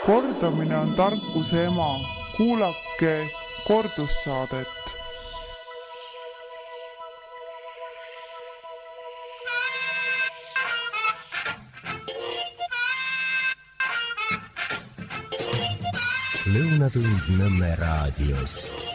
Kordamine on tarkuse ema. Kuulake kordussaadet. Lõunatund Nõmme raadios.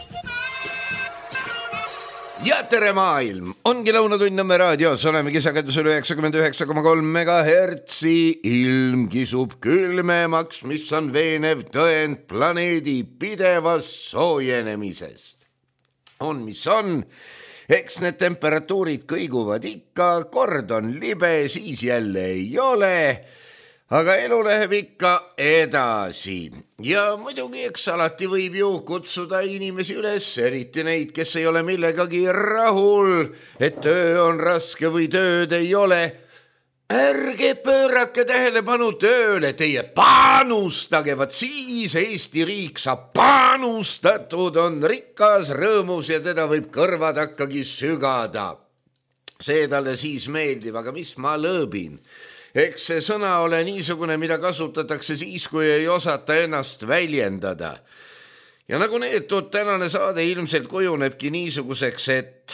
Ja tere maailm! Ongi Lõunatund Nõmme raadios. Oleme kisakendusel 99,3 megahertsi. Ilm kisub külmemaks, mis on veenev tõend planeedi pidevast soojenemisest. On mis on. Eks need temperatuurid kõiguvad ikka. Kord on libe, siis jälle ei ole. Aga elu läheb ikka edasi ja muidugi eks alati võib ju kutsuda inimesi üles, eriti neid, kes ei ole millegagi rahul, et töö on raske või tööd ei ole. Ärge pöörake tähelepanu tööle, teie panustage, vaat siis Eesti riik saab panustatud, on rikas, rõõmus ja teda võib kõrvad hakkagi sügada. See talle siis meeldib, aga mis ma lõõbin? Eks see sõna ole niisugune, mida kasutatakse siis, kui ei osata ennast väljendada. Ja nagu neetud, tänane saade ilmselt kujunebki niisuguseks,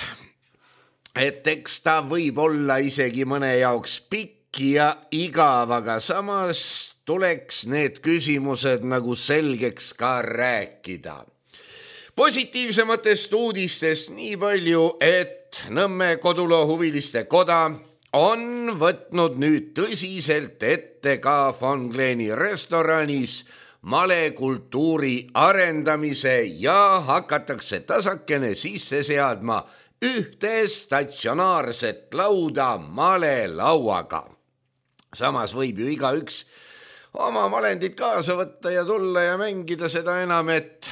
et eks ta võib olla isegi mõne jaoks pikk ja igav, aga samas tuleks need küsimused nagu selgeks ka rääkida. Positiivsematest uudistest nii palju, et Nõmme Koduloo Huviliste Koda on võtnud nüüd tõsiselt ette ka Von Gleni restoranis malekultuuri arendamise ja hakatakse tasakene sisse seadma ühte statsionaarset lauda malelauaga. Samas võib ju igaüks oma malendid kaasa võtta ja tulla ja mängida, seda enam, et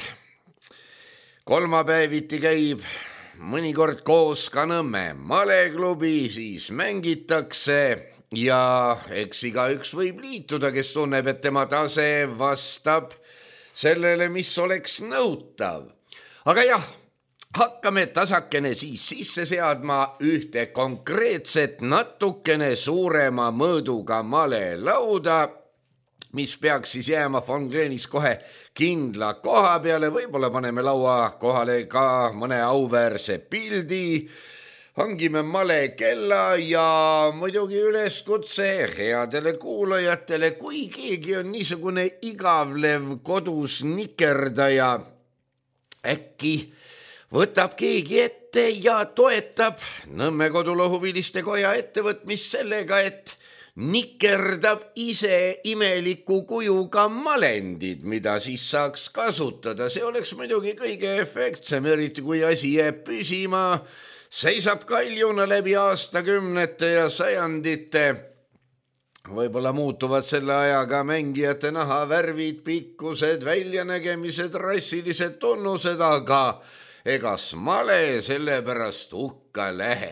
kolmapäeviti käib mõnikord koos ka Nõmme maleklubi, siis mängitakse ja eks igaüks võib liituda, kes tunneb, et tema tase vastab sellele, mis oleks nõutav. Aga jah, hakkame tasakene siis sisse seadma ühte konkreetset natukene suurema mõõduga malelauda, mis peaks siis jääma Von Glenis kohe kindla koha peale, võib-olla paneme laua kohale ka mõne auväärse pildi, hangime malekella ja muidugi üleskutse headele kuulajatele, kui keegi on niisugune igavlev kodus nikerdaja, äkki võtab keegi ette ja toetab Nõmme Koduloo Huviliste Koja ettevõtmist sellega, et nikerdab ise imeliku kujuga malendid, mida siis saaks kasutada. See oleks muidugi kõige efektsem, eriti kui asi jääb püsima, seisab kaljuna läbi aastakümnete ja sajandite. Võib-olla muutuvad selle ajaga mängijate nahavärvid, pikkused, väljanägemised, rassilised tunnused, aga egas male sellepärast hukka lähe.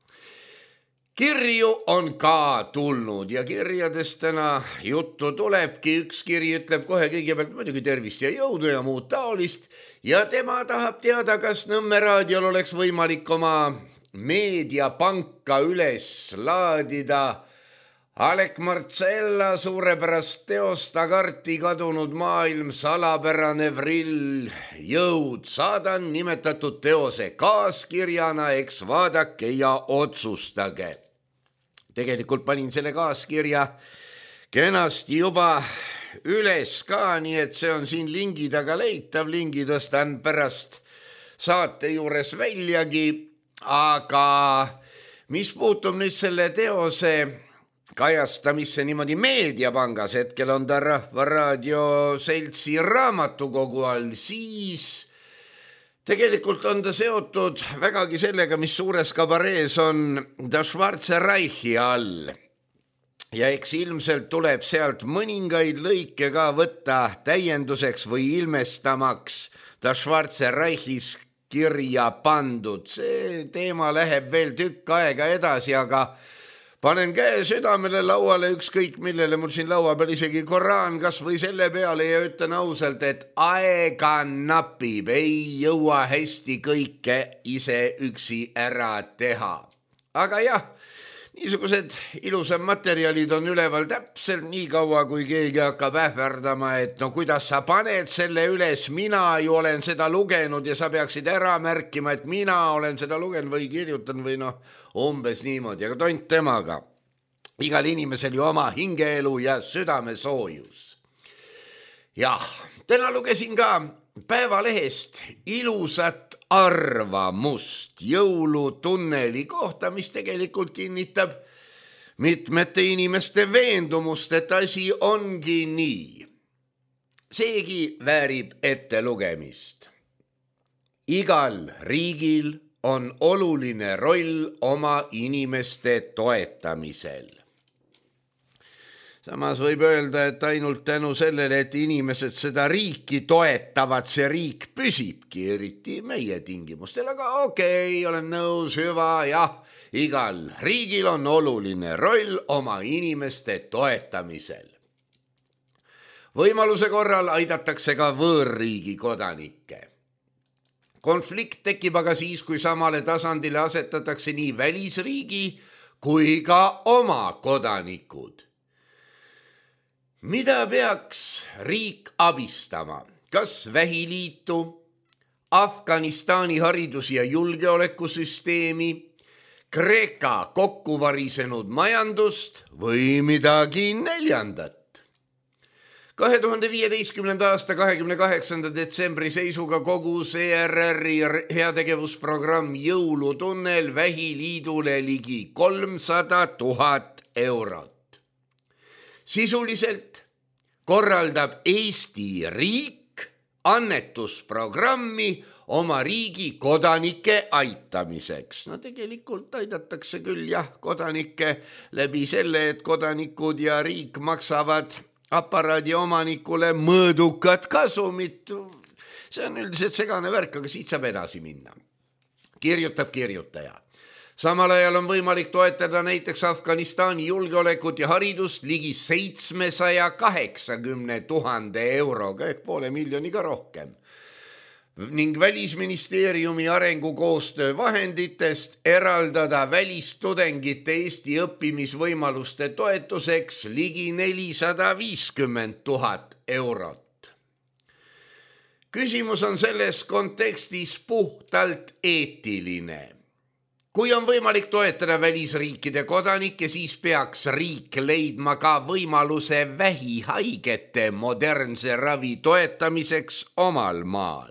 Kirju on ka tulnud ja kirjadest täna juttu tulebki. Üks kiri ütleb kohe kõigepealt muidugi tervist ja jõudu ja muud taolist ja tema tahab teada, kas Nõmme raadiol oleks võimalik oma meediapanka üles laadida Alek Marcella suurepärast teost Agarti kadunud maailm, salapärane vrill, jõud. Saadan nimetatud teose kaaskirjana, eks vaadake ja otsustage. Tegelikult panin selle kaaskirja kenasti juba üles ka, nii et see on siin lingi taga leitav, lingi tõstan pärast saate juures väljagi, aga mis puutub nüüd selle teose kajastamisse niimoodi meediapangas, hetkel on ta Rahva Raadio seltsi raamatukogu all, siis tegelikult on ta seotud vägagi sellega, mis suures kabarees on Das Schwarze Reichi all. Ja eks ilmselt tuleb sealt mõningaid lõike ka võtta täienduseks või ilmestamaks Das Schwarze Reichis kirja pandud. See teema läheb veel tükk aega edasi, aga panen käe südamele lauale ükskõik millele, mul siin laua peal isegi Koraan kas või selle peale ja ütlen ausalt, et aega napib, ei jõua hästi kõike ise üksi ära teha. Aga jah, Niisugused ilusad materjalid on üleval täpselt nii kaua, kui keegi hakkab ähverdama, et no kuidas sa paned selle üles, mina ju olen seda lugenud ja sa peaksid ära märkima, et mina olen seda lugenud või kirjutan või noh, umbes niimoodi, aga tont temaga. Igal inimesel ju oma hingeelu ja südamesoojus. Jah, täna lugesin ka Päevalehest ilusat arvamust jõulutunneli kohta, mis tegelikult kinnitab mitmete inimeste veendumust, et asi ongi nii. Seegi väärib ette lugemist. Igal riigil on oluline roll oma inimeste toetamisel. Samas võib öelda, et ainult tänu sellele, et inimesed seda riiki toetavad, see riik püsibki, eriti meie tingimustel. Aga okei, olen nõus, hüva, jah, igal riigil on oluline roll oma inimeste toetamisel. Võimaluse korral aidatakse ka võõrriigi kodanikke. Konflikt tekib aga siis, kui samale tasandile asetatakse nii välisriigi kui ka oma kodanikud. Mida peaks riik abistama? Kas vähiliitu, Afganistani haridus- ja julgeolekusüsteemi, Kreeka kokkuvarisenud majandust või midagi neljandat? 2015. aasta 28. detsembri seisuga kogus ERR-i heategevusprogramm Jõulutunnel vähiliidule ligi 300 000 eurot. Sisuliselt korraldab Eesti riik annetusprogrammi oma riigi kodanike aitamiseks. No tegelikult aidatakse küll jah kodanikke läbi selle, et kodanikud ja riik maksavad aparaadi omanikule mõõdukat kasumit. See on üldiselt segane värk, aga siit saab edasi minna. Kirjutab kirjutaja. Samal ajal on võimalik toetada näiteks Afganistani julgeolekut ja haridust ligi 780 000 euroga ehk 500 000 rohkem. Ning Välisministeeriumi arengukoostöö vahenditest eraldada välistudengite Eesti õppimisvõimaluste toetuseks ligi 450 000 eurot. Küsimus on selles kontekstis puhtalt eetiline. Kui on võimalik toetada välisriikide kodanikke, siis peaks riik leidma ka võimaluse vähihaigete modernse ravi toetamiseks omal maal.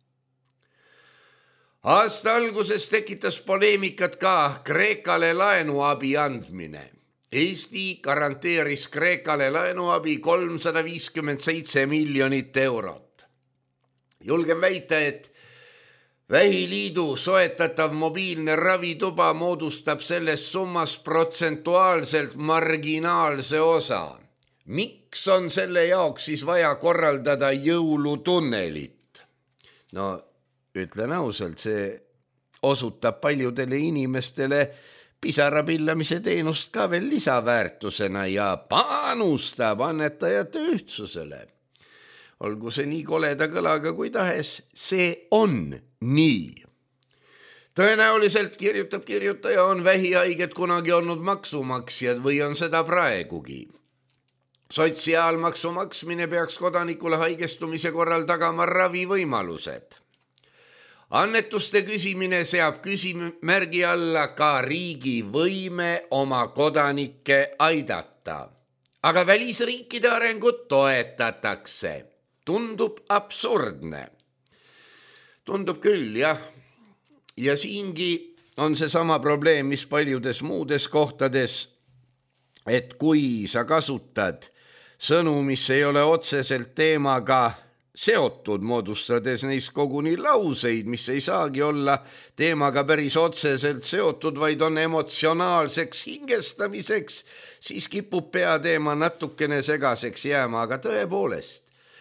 Aasta alguses tekitas poleemikat ka Kreekale laenuabi andmine. Eesti garanteeris Kreekale laenuabi 357 miljonit eurot. Julgen väita, et Vähiliidu soetatav mobiilne ravituba moodustab selles summas protsentuaalselt marginaalse osa. Miks on selle jaoks siis vaja korraldada jõulutunnelit? No, ütlen ausalt, see osutab paljudele inimestele pisarapillamise teenust ka veel lisaväärtusena ja panustab annetajate ühtsusele. Olgu see nii koleda kõlaga kui tahes, see on nii. Tõenäoliselt, kirjutab kirjutaja, on vähihaiged kunagi olnud maksumaksjad või on seda praegugi. Sotsiaalmaksu maksmine peaks kodanikule haigestumise korral tagama ravivõimalused. Annetuste küsimine seab küsimärgi alla ka riigi võime oma kodanikke aidata. Aga välisriikide arengut toetatakse. Tundub absurdne. Tundub küll, jah. Ja siingi on see sama probleem, mis paljudes muudes kohtades, et kui sa kasutad sõnu, mis ei ole otseselt teemaga seotud, moodustades neist koguni lauseid, mis ei saagi olla teemaga päris otseselt seotud, vaid on emotsionaalseks hingestamiseks, siis kipub peateema natukene segaseks jääma, aga tõepoolest.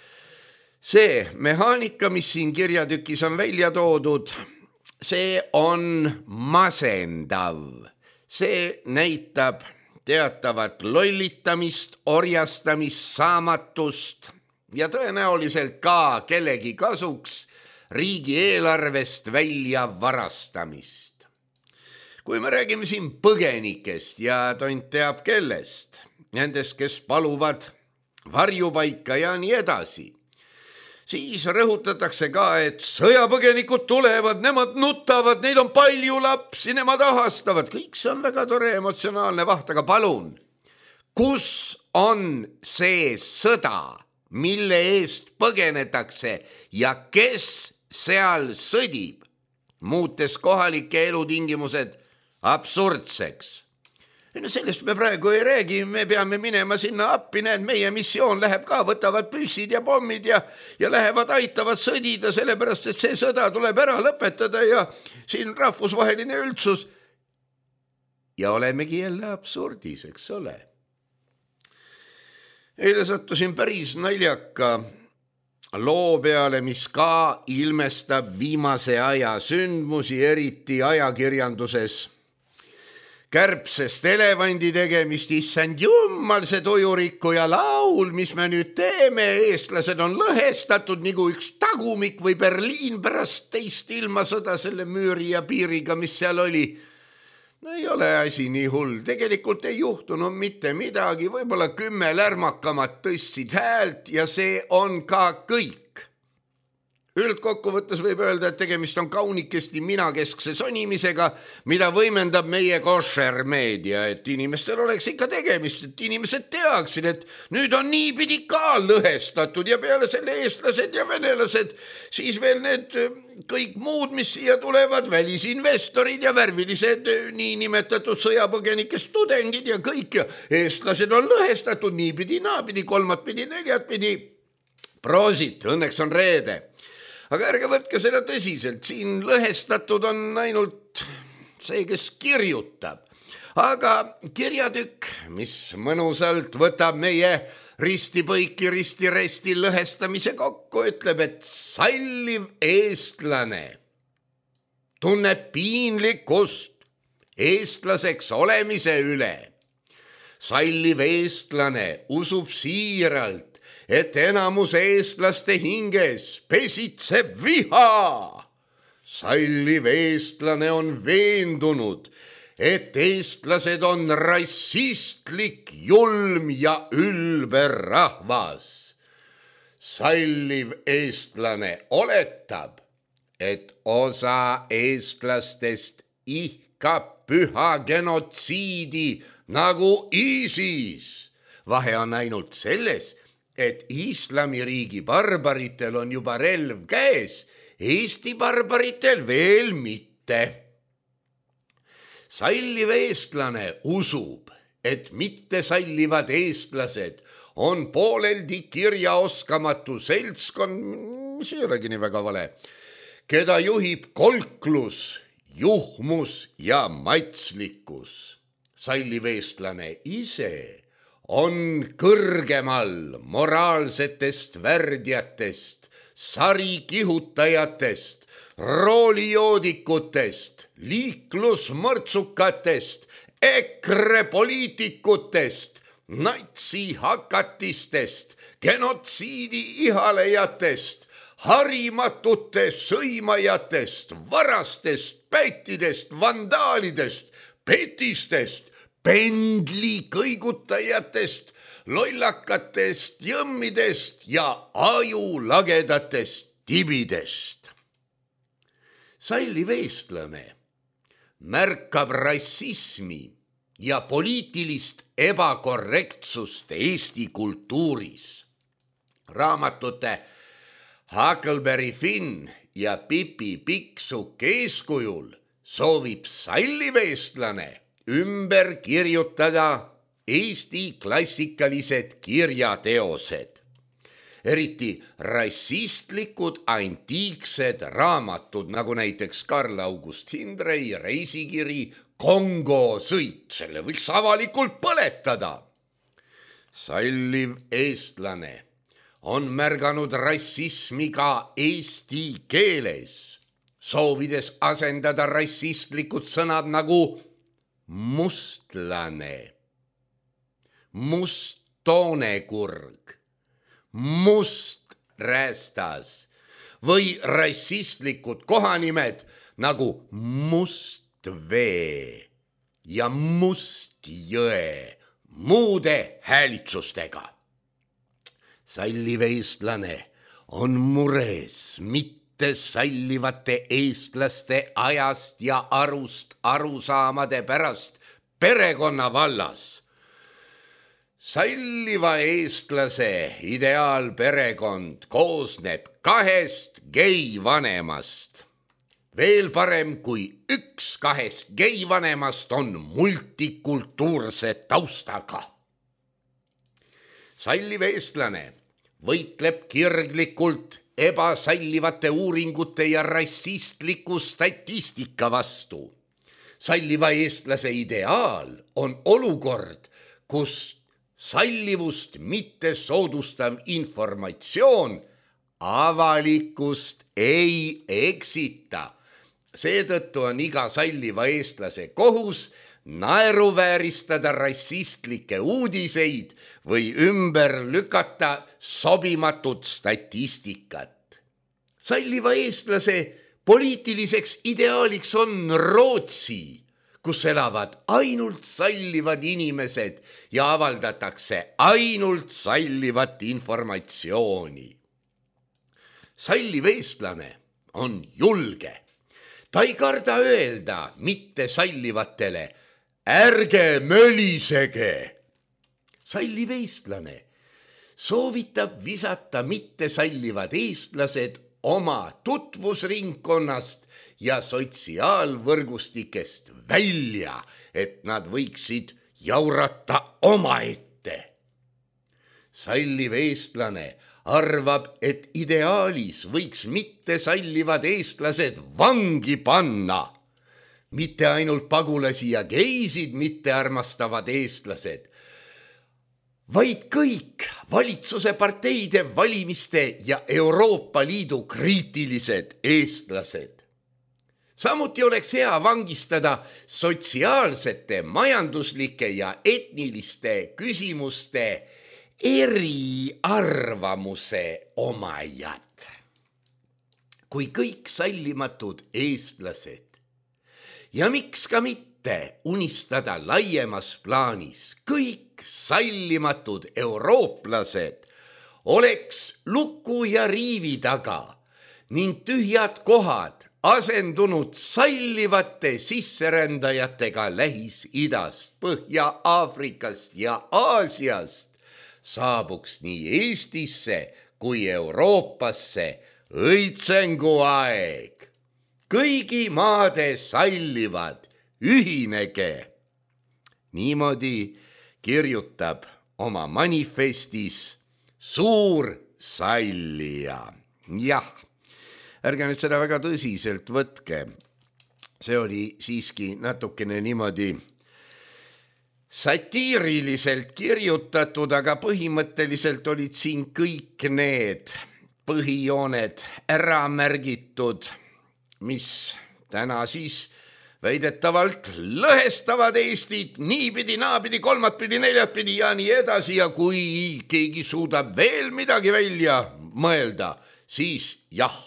See mehaanika, mis siin kirjatükis on välja toodud, see on masendav. See näitab teatavat lollitamist, orjastamist, saamatust ja tõenäoliselt ka kellegi kasuks riigieelarvest välja varastamist. kui me räägime siin põgenikest ja tont teab kellest, nendest, kes paluvad varjupaika ja nii edasi, siis rõhutatakse ka, et sõjapõgenikud tulevad, nemad nutavad, neid on palju lapsi, nemad ahastavad. Kõik see on väga tore emotsionaalne vaht, aga palun, kus on see sõda, mille eest põgenetakse ja kes seal sõdib, muutes kohalike elutingimused absurdseks? No sellest me praegu ei räägi, me peame minema sinna appi, näed, meie missioon läheb ka, võtavad püssid ja pommid ja lähevad, aitavad sõdida, sellepärast et see sõda tuleb ära lõpetada ja siin rahvusvaheline üldsus. Ja olemegi jälle absurdis, eks ole. Eile sattusin päris naljaka loo peale, mis ka ilmestab viimase aja sündmusi, eriti ajakirjanduses. Kärbsest elevandi tegemist, issand jummal, see tujurikkuja laul, mis me nüüd teeme, eestlased on lõhestatud nagu üks tagumik või Berliin pärast teist ilmasõda selle müüri ja piiriga, mis seal oli. No ei ole asi nii hull, tegelikult ei juhtunud mitte midagi, võib-olla 10 lärmakamat tõstsid häält ja see on ka kõik. Üldkokkuvõttes võib öelda, et tegemist on kaunikesti minakeskse sonimisega, mida võimendab meie košermeedia, et inimestel oleks ikka tegemist, et inimesed teaksid, et nüüd on niipidi ka lõhestatud ja peale selle eestlased ja venelased, siis veel need kõik muud, mis siia tulevad, välisinvestorid ja värvilised niinimetatud sõjapõgenikest tudengid ja kõik ja eestlased on lõhestatud niipidi, naapidi, kolmatpidi, neljatpidi. Proosit, õnneks on reede. Aga ärge võtke seda tõsiselt, siin lõhestatud on ainult see, kes kirjutab. Aga kirjatükk, mis mõnusalt võtab meie ristipõiki, risti-resti lõhestamise kokku, ütleb, et salliv eestlane tunneb piinlikkust eestlaseks olemise üle. Salliv eestlane usub siiralt, et enamus eestlaste hinges pesitseb viha. Salliv eestlane on veendunud, et eestlased on rassistlik, julm ja ülber rahvas. Salliv eestlane oletab, et osa eestlastest ihkab püha genotsiidi nagu ISIS. Vahe on ainult selles, et islamiriigi barbaritel on juba relv käes, Eesti barbaritel veel mitte. Salliv eestlane usub, et mitte sallivad eestlased on pooleldi kirjaoskamatu seltskond, mis ei olegi nii väga vale, keda juhib kolklus, juhmus ja matslikkus. Salliv eestlane ise on kõrgemal moraalsetest värdjatest, sarikihutajatest, roolijoodikutest, liiklusmõrtsukatest, EKRE poliitikutest, natsihakatistest, genotsiidi ihalejatest, harimatute sõimajatest, varastest, pättidest, vandaalidest, petistest, pendli kõigutajatest, lollakatest, jõmmidest ja ajulagedatest tibidest. Salliv eestlane märkab rassismi ja poliitilist ebakorrektsust Eesti kultuuris. Raamatute Huckleberry Finn ja Pipi Pikksuke eeskujul soovib salliv eestlane ümber kirjutada Eesti klassikalised kirjateosed, eriti rassistlikud antiiksed raamatud, nagu näiteks Karl August Hindrei reisikiri Kongo sõit, selle võiks avalikult põletada. Salliv eestlane on märganud rassismi ka eesti keeles, soovides asendada rassistlikud sõnad nagu mustlane, musttoonekurg, musträstas või rassistlikud kohanimed nagu must vee ja must jõe muude häälitsustega. Salliv eestlane on mures mitte sallivate eestlaste ajast ja arust arusaamade pärast perekonna vallas. Salliva eestlase ideaalperekond koosneb 2 geivanemast. Veel parem kui 1 2 geivanemast on multikultuurse taustaga. Salliv eestlane võitleb kirglikult ebasallivate uuringute ja rassistliku statistika vastu. Salliva eestlase ideaal on olukord, kus sallivust mitte soodustav informatsioon avalikkust ei eksita. Seetõttu on iga salliva eestlase kohus naeruvääristada rassistlikke uudiseid või ümber lükata sobimatut statistikat. Salliva eestlase poliitiliseks ideaaliks on Rootsi, kus elavad ainult sallivad inimesed ja avaldatakse ainult sallivat informatsiooni. Salliv eestlane on julge. Ta ei karda öelda mitte sallivatele, ärge mölisege. Salliv eestlane soovitab visata mitte sallivad eestlased oma tutvusringkonnast ja sotsiaalvõrgustikest välja, et nad võiksid jaurata omaette. Salliv eestlane arvab, et ideaalis võiks mitte sallivad eestlased vangi panna. Mitte ainult pagulasi ja geisid mitte armastavad eestlased, vaid kõik valitsuse parteide valimiste ja Euroopa Liidu kriitilised eestlased. Samuti oleks hea vangistada sotsiaalsete, majanduslike ja etniliste küsimuste eriarvamuse omajad. Kui kõik sallimatud eestlased ja miks ka mitte unistada laiemas plaanis kõik sallimatud eurooplased oleks luku ja riivi taga ning tühjad kohad asendunud sallivate sisserändajatega Lähis-Idast, Põhja-Aafrikast ja Aasiast, saabuks nii Eestisse kui Euroopasse õitsenguaeg. Kõigi maade sallivad, ühinege. Niimoodi kirjutab oma manifestis suur sallija. Jah, ärge nüüd seda väga tõsiselt võtke. See oli siiski natukene niimoodi satiiriliselt kirjutatud, aga põhimõtteliselt olid siin kõik need põhijooned ära märgitud, mis täna siis väidetavalt lõhestavad Eestit niipidi, naapidi, kolmatpidi, neljatpidi ja nii edasi. Ja kui keegi suudab veel midagi välja mõelda, siis jah.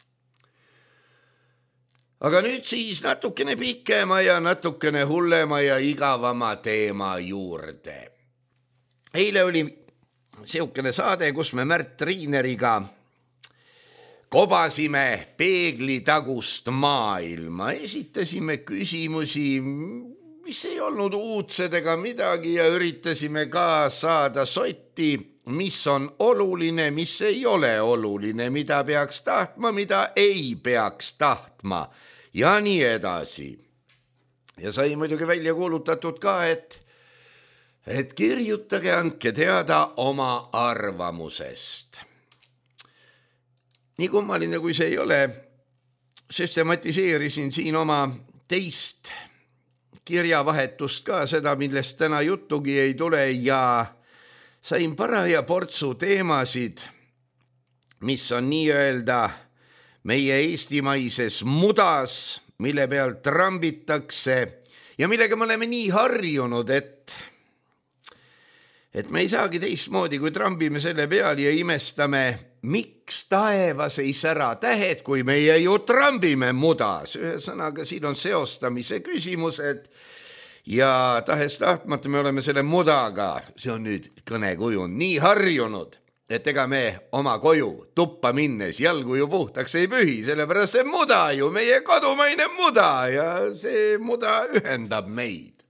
Aga nüüd siis natukene pikema ja natukene hullema ja igavama teema juurde. Eile oli siukene saade, kus me Märt Triineriga kobasime peeglitagust maailma, esitasime küsimusi, mis ei olnud uudsed ega midagi ja üritasime ka saada sotti, mis on oluline, mis ei ole oluline, mida peaks tahtma, mida ei peaks tahtma ja nii edasi. Ja sai muidugi välja kuulutatud ka, et kirjutage, andke teada oma arvamusest. Nii kummaline kui see ei ole, süstematiseerisin siin oma teist kirjavahetust ka, seda, millest täna juttugi ei tule ja sain paraja portsu teemasid, mis on nii-öelda meie eestimaises mudas, mille peal trambitakse ja millega me oleme nii harjunud, et me ei saagi teistmoodi, kui trambime selle peal ja imestame, miks taevas ei sära tähed, kui meie ju trambime mudas. Ühesõnaga, siin on seostamise küsimused ja tahes tahtmata me oleme selle mudaga, see on nüüd kõnekujund, nii harjunud, et ega me oma koju tuppa minnes jalgu ju puhtaks ei pühi, sellepärast see muda ju, meie kodumaine muda ja see muda ühendab meid.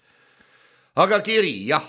Aga kiri, jah.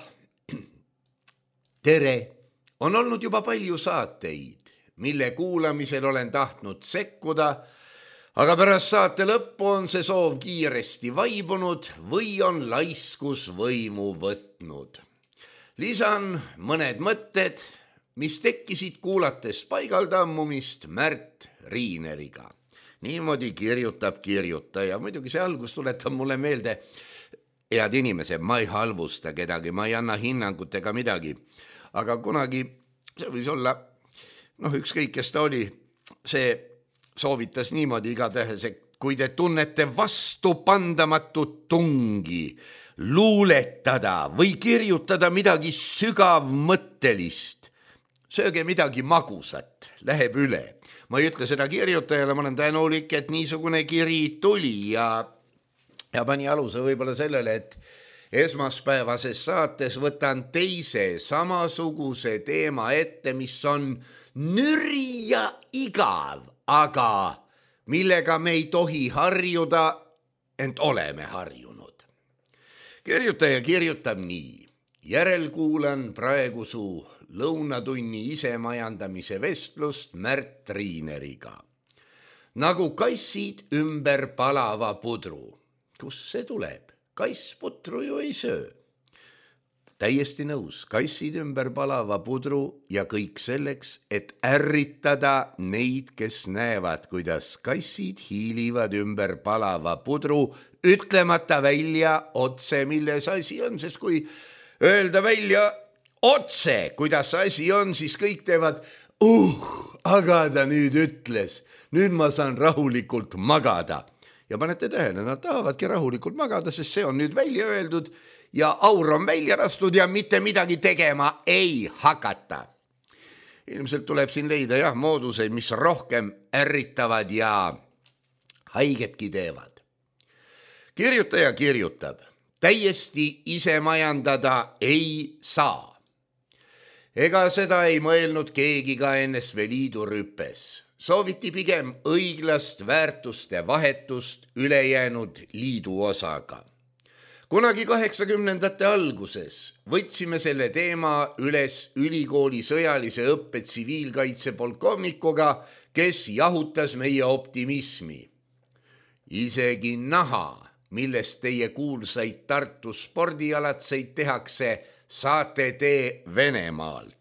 Tere, on olnud juba palju saateid, mille kuulamisel olen tahtnud sekkuda, aga pärast saate lõppu on see soov kiiresti vaibunud või on laiskus võimu võtnud. Lisan mõned mõtted, mis tekkisid kuulates paigaldammumist Märt Riineriga. Niimoodi kirjutab kirjutaja. Muidugi see algus tuletab mulle meelde, head inimesed, ma ei halvusta kedagi, ma ei anna hinnangut ega midagi. Aga kunagi, see võis olla, ükskõik kes ta oli, see soovitas niimoodi igatahes, kui te tunnete vastupandamatut tungi, luuletada või kirjutada midagi sügavmõttelist, sööge midagi magusat, läheb üle. Ma ei ütle seda kirjutajale, ma olen tänulik, et niisugune kiri tuli ja pani aluse võib-olla sellele, et esmaspäevases saates võtan teise samasuguse teema ette, mis on nüri ja igav, aga millega me ei tohi harjuda, ent oleme harjunud. Kirjutaja kirjutab nii. Järelkuulan praegu su lõunatunni isemajandamise vestlust Märt Riineriga. Nagu kassid ümber palava pudru. Kus see tuleb? Kass putru ju ei söö. Täiesti nõus, kassid ümber palava pudru ja kõik selleks, et ärritada neid, kes näevad, kuidas kassid hiilivad ümber palava pudru, ütlemata välja otse, milles asi on, sest kui öelda välja otse, kuidas asi on, siis kõik teevad, aga ta nüüd ütles, nüüd ma saan rahulikult magada. Ja panete tähele, nad tahavadki rahulikult magada, sest see on nüüd välja öeldud ja aur on välja lastud ja mitte midagi tegema ei hakata. Ilmselt tuleb siin leida mooduseid, mis rohkem ärritavad ja haigetki teevad. Kirjutaja kirjutab, täiesti ise majandada ei saa. Ega seda ei mõelnud keegi ka NSV Liidu rüpes. Sooviti pigem õiglast väärtuste vahetust ülejäänud liidu osaga. Kunagi 80ndate alguses võtsime selle teema üles ülikooli sõjalise õppe tsiviilkaitse polkovnikuga, kes jahutas meie optimismi. Isegi naha, millest teie kuulsaid Tartu spordialatseid tehakse, saate te Venemaalt.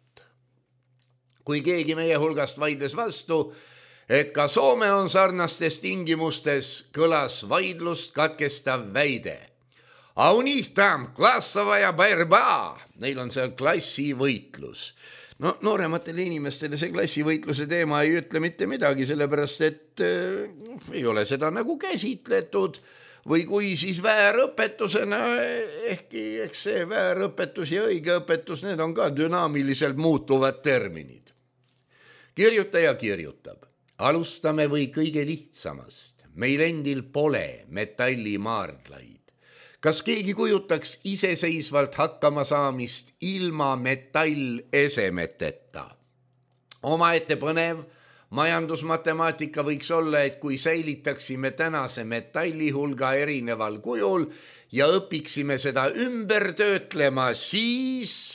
Kui keegi meie hulgast vaidles vastu, et ka Soome on sarnastes tingimustes, kõlas vaidlust katkestav väide. A u njih tam klassavaja borba, neil on seal klassivõitlus. Noorematele inimestele see klassivõitluse teema ei ütle mitte midagi, sellepärast et ei ole seda nagu käsitletud või kui siis väärõpetusena, ehkki eks see väärõpetus ja õige õpetus, need on ka dünaamiliselt muutuvad terminid. Kirjutaja kirjutab, alustame või kõige lihtsamast. Meil endil pole metallimaardlaid. Kas keegi kujutaks iseseisvalt hakkama saamist ilma metallesemeteta? Omaette põnev majandusmatemaatika võiks olla, et kui säilitaksime tänase metalli hulga erineval kujul ja õpiksime seda ümber töötlema, siis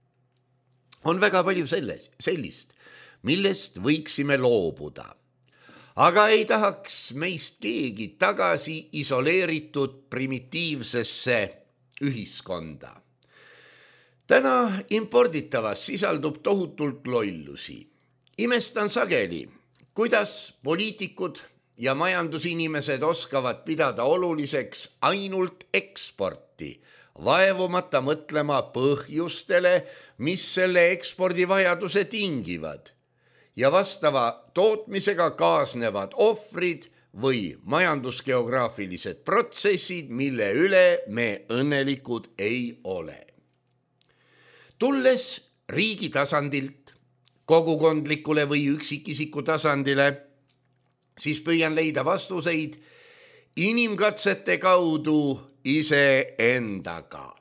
on väga palju sellist, millest võiksime loobuda. Aga ei tahaks meist keegi tagasi isoleeritud primitiivsesse ühiskonda. Täna imporditavas sisaldub tohutult lollusi. Imestan sageli, kuidas poliitikud ja majandusinimesed oskavad pidada oluliseks ainult eksporti, vaevumata mõtlema põhjustele, mis selle ekspordivajaduse tingivad ja vastava tootmisega kaasnevad ohvrid või majandusgeograafilised protsessid, mille üle me õnnelikud ei ole. Tulles riigi tasandilt kogukondlikule või üksikisiku tasandile, siis püüan leida vastuseid inimkatsete kaudu iseendaga.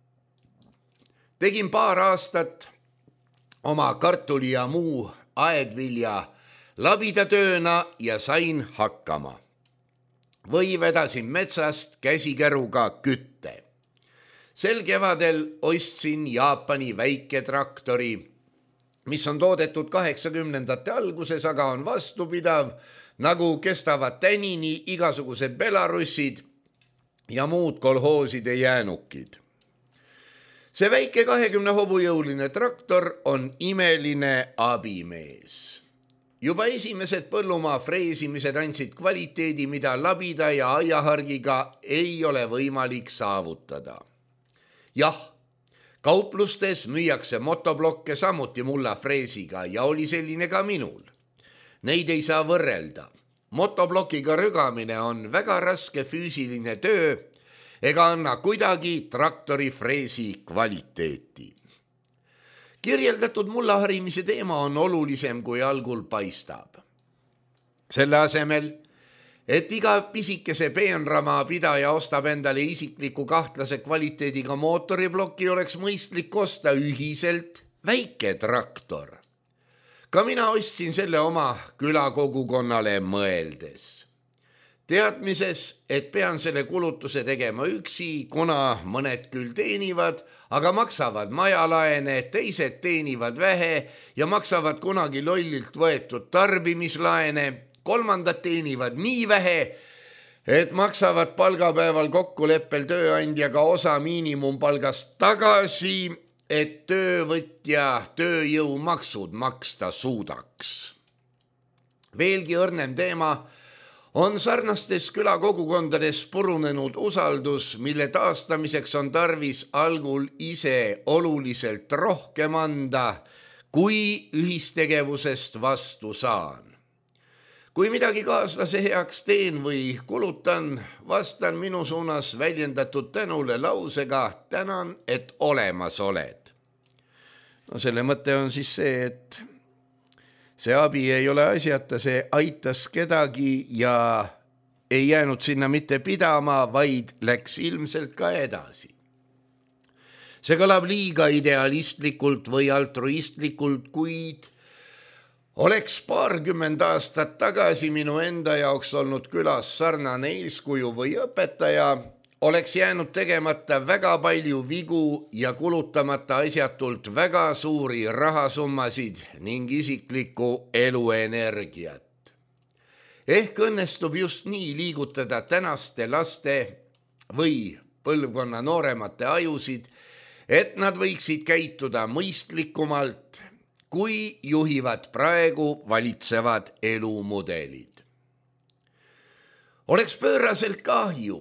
Tegin paar aastat oma kartuli ja muu aedvilja labidatööna ja sain hakkama. Või vedasin metsast käsikäruga kütte. Sel kevadel ostsin Jaapani väiketraktori, mis on toodetud 80ndate alguses, aga on vastupidav, nagu kestavad tänini igasugused belarussid ja muud kolhooside jäänukid. See väike 20 hobujõuline traktor on imeline abimees. Juba esimesed põllumaa freesimised andsid kvaliteedi, mida labida ja aiahargiga ei ole võimalik saavutada. Jah, kauplustes müüakse motoblokke samuti mulla freesiga ja oli selline ka minul. Neid ei saa võrrelda. Motoblokiga rügamine on väga raske füüsiline töö ega anna kuidagi traktori freesi kvaliteeti. Kirjeldatud mullaharimise teema on olulisem kui algul paistab. Selle asemel, et iga pisikese peenramaa pidaja ostab endale isikliku kahtlase kvaliteediga mootoribloki, oleks mõistlik osta ühiselt väike traktor. Ka mina ostsin selle oma külakogukonnale mõeldes. Teadmises, et pean selle kulutuse tegema üksi, kuna mõned küll teenivad, aga maksavad majalaene, teised teenivad vähe ja maksavad kunagi lollilt võetud tarbimislaene, kolmandad teenivad nii vähe, et maksavad palgapäeval kokkuleppel tööandjaga osa miinimumpalgast tagasi, et töövõtja tööjõumaksud maksta suudaks. Veelgi õrnem teema on sarnastes külakogukondades purunenud usaldus, mille taastamiseks on tarvis algul ise oluliselt rohkem anda, kui ühistegevusest vastu saan. Kui midagi kaaslase heaks teen või kulutan, vastan minu suunas väljendatud tänule lausega tänan, et olemas oled. No selle mõte on siis see, et see abi ei ole asjata, see aitas kedagi ja ei jäänud sinna mitte pidama, vaid läks ilmselt ka edasi. See kõlab liiga idealistlikult või altruistlikult, kuid oleks 20 aastat tagasi minu enda jaoks olnud külas sarnane eeskuju või õpetaja, oleks jäänud tegemata väga palju vigu ja kulutamata asjatult väga suuri rahasummasid ning isiklikku eluenergiat. Ehk õnnestub just nii liigutada tänaste laste või põlvkonna nooremate ajusid, et nad võiksid käituda mõistlikumalt, kui juhivad praegu valitsevad elumudelid. Oleks pööraselt kahju,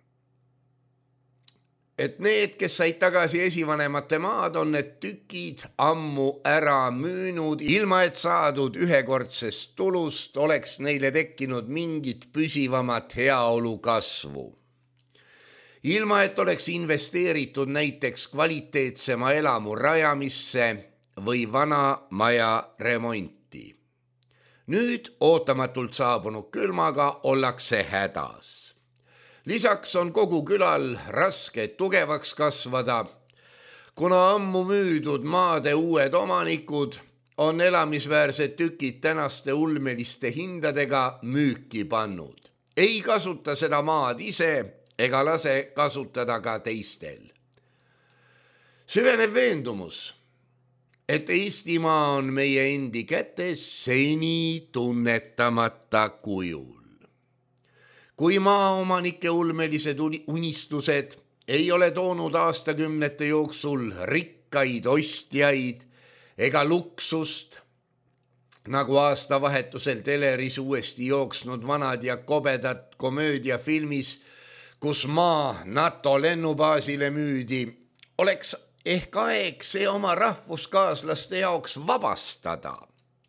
et need, kes said tagasi esivanemate maad, on need tükid ammu ära müünud, ilma et saadud ühekordsest tulust oleks neile tekkinud mingit püsivamat heaolu kasvu. Ilma et oleks investeeritud näiteks kvaliteetsema elamu rajamisse või vana maja remonti. Nüüd ootamatult saabunud külmaga ollakse hädas. Lisaks on kogu külal raske tugevaks kasvada, kuna ammu müüdud maade uued omanikud on elamisväärsed tükid tänaste ulmeliste hindadega müüki pannud. Ei kasuta seda maad ise ega lase kasutada ka teistel. Süveneb veendumus, et Eestimaa on meie endi kätes seni tunnetamata kujul. Kui maaomanike ulmelised unistused ei ole toonud aastakümnete jooksul rikkaid ostjaid ega luksust, nagu aastavahetusel teleris uuesti jooksnud vanad ja kobedad komöödiafilmis, kus maa NATO lennubaasile müüdi, oleks ehk aeg see oma rahvuskaaslaste jaoks vabastada.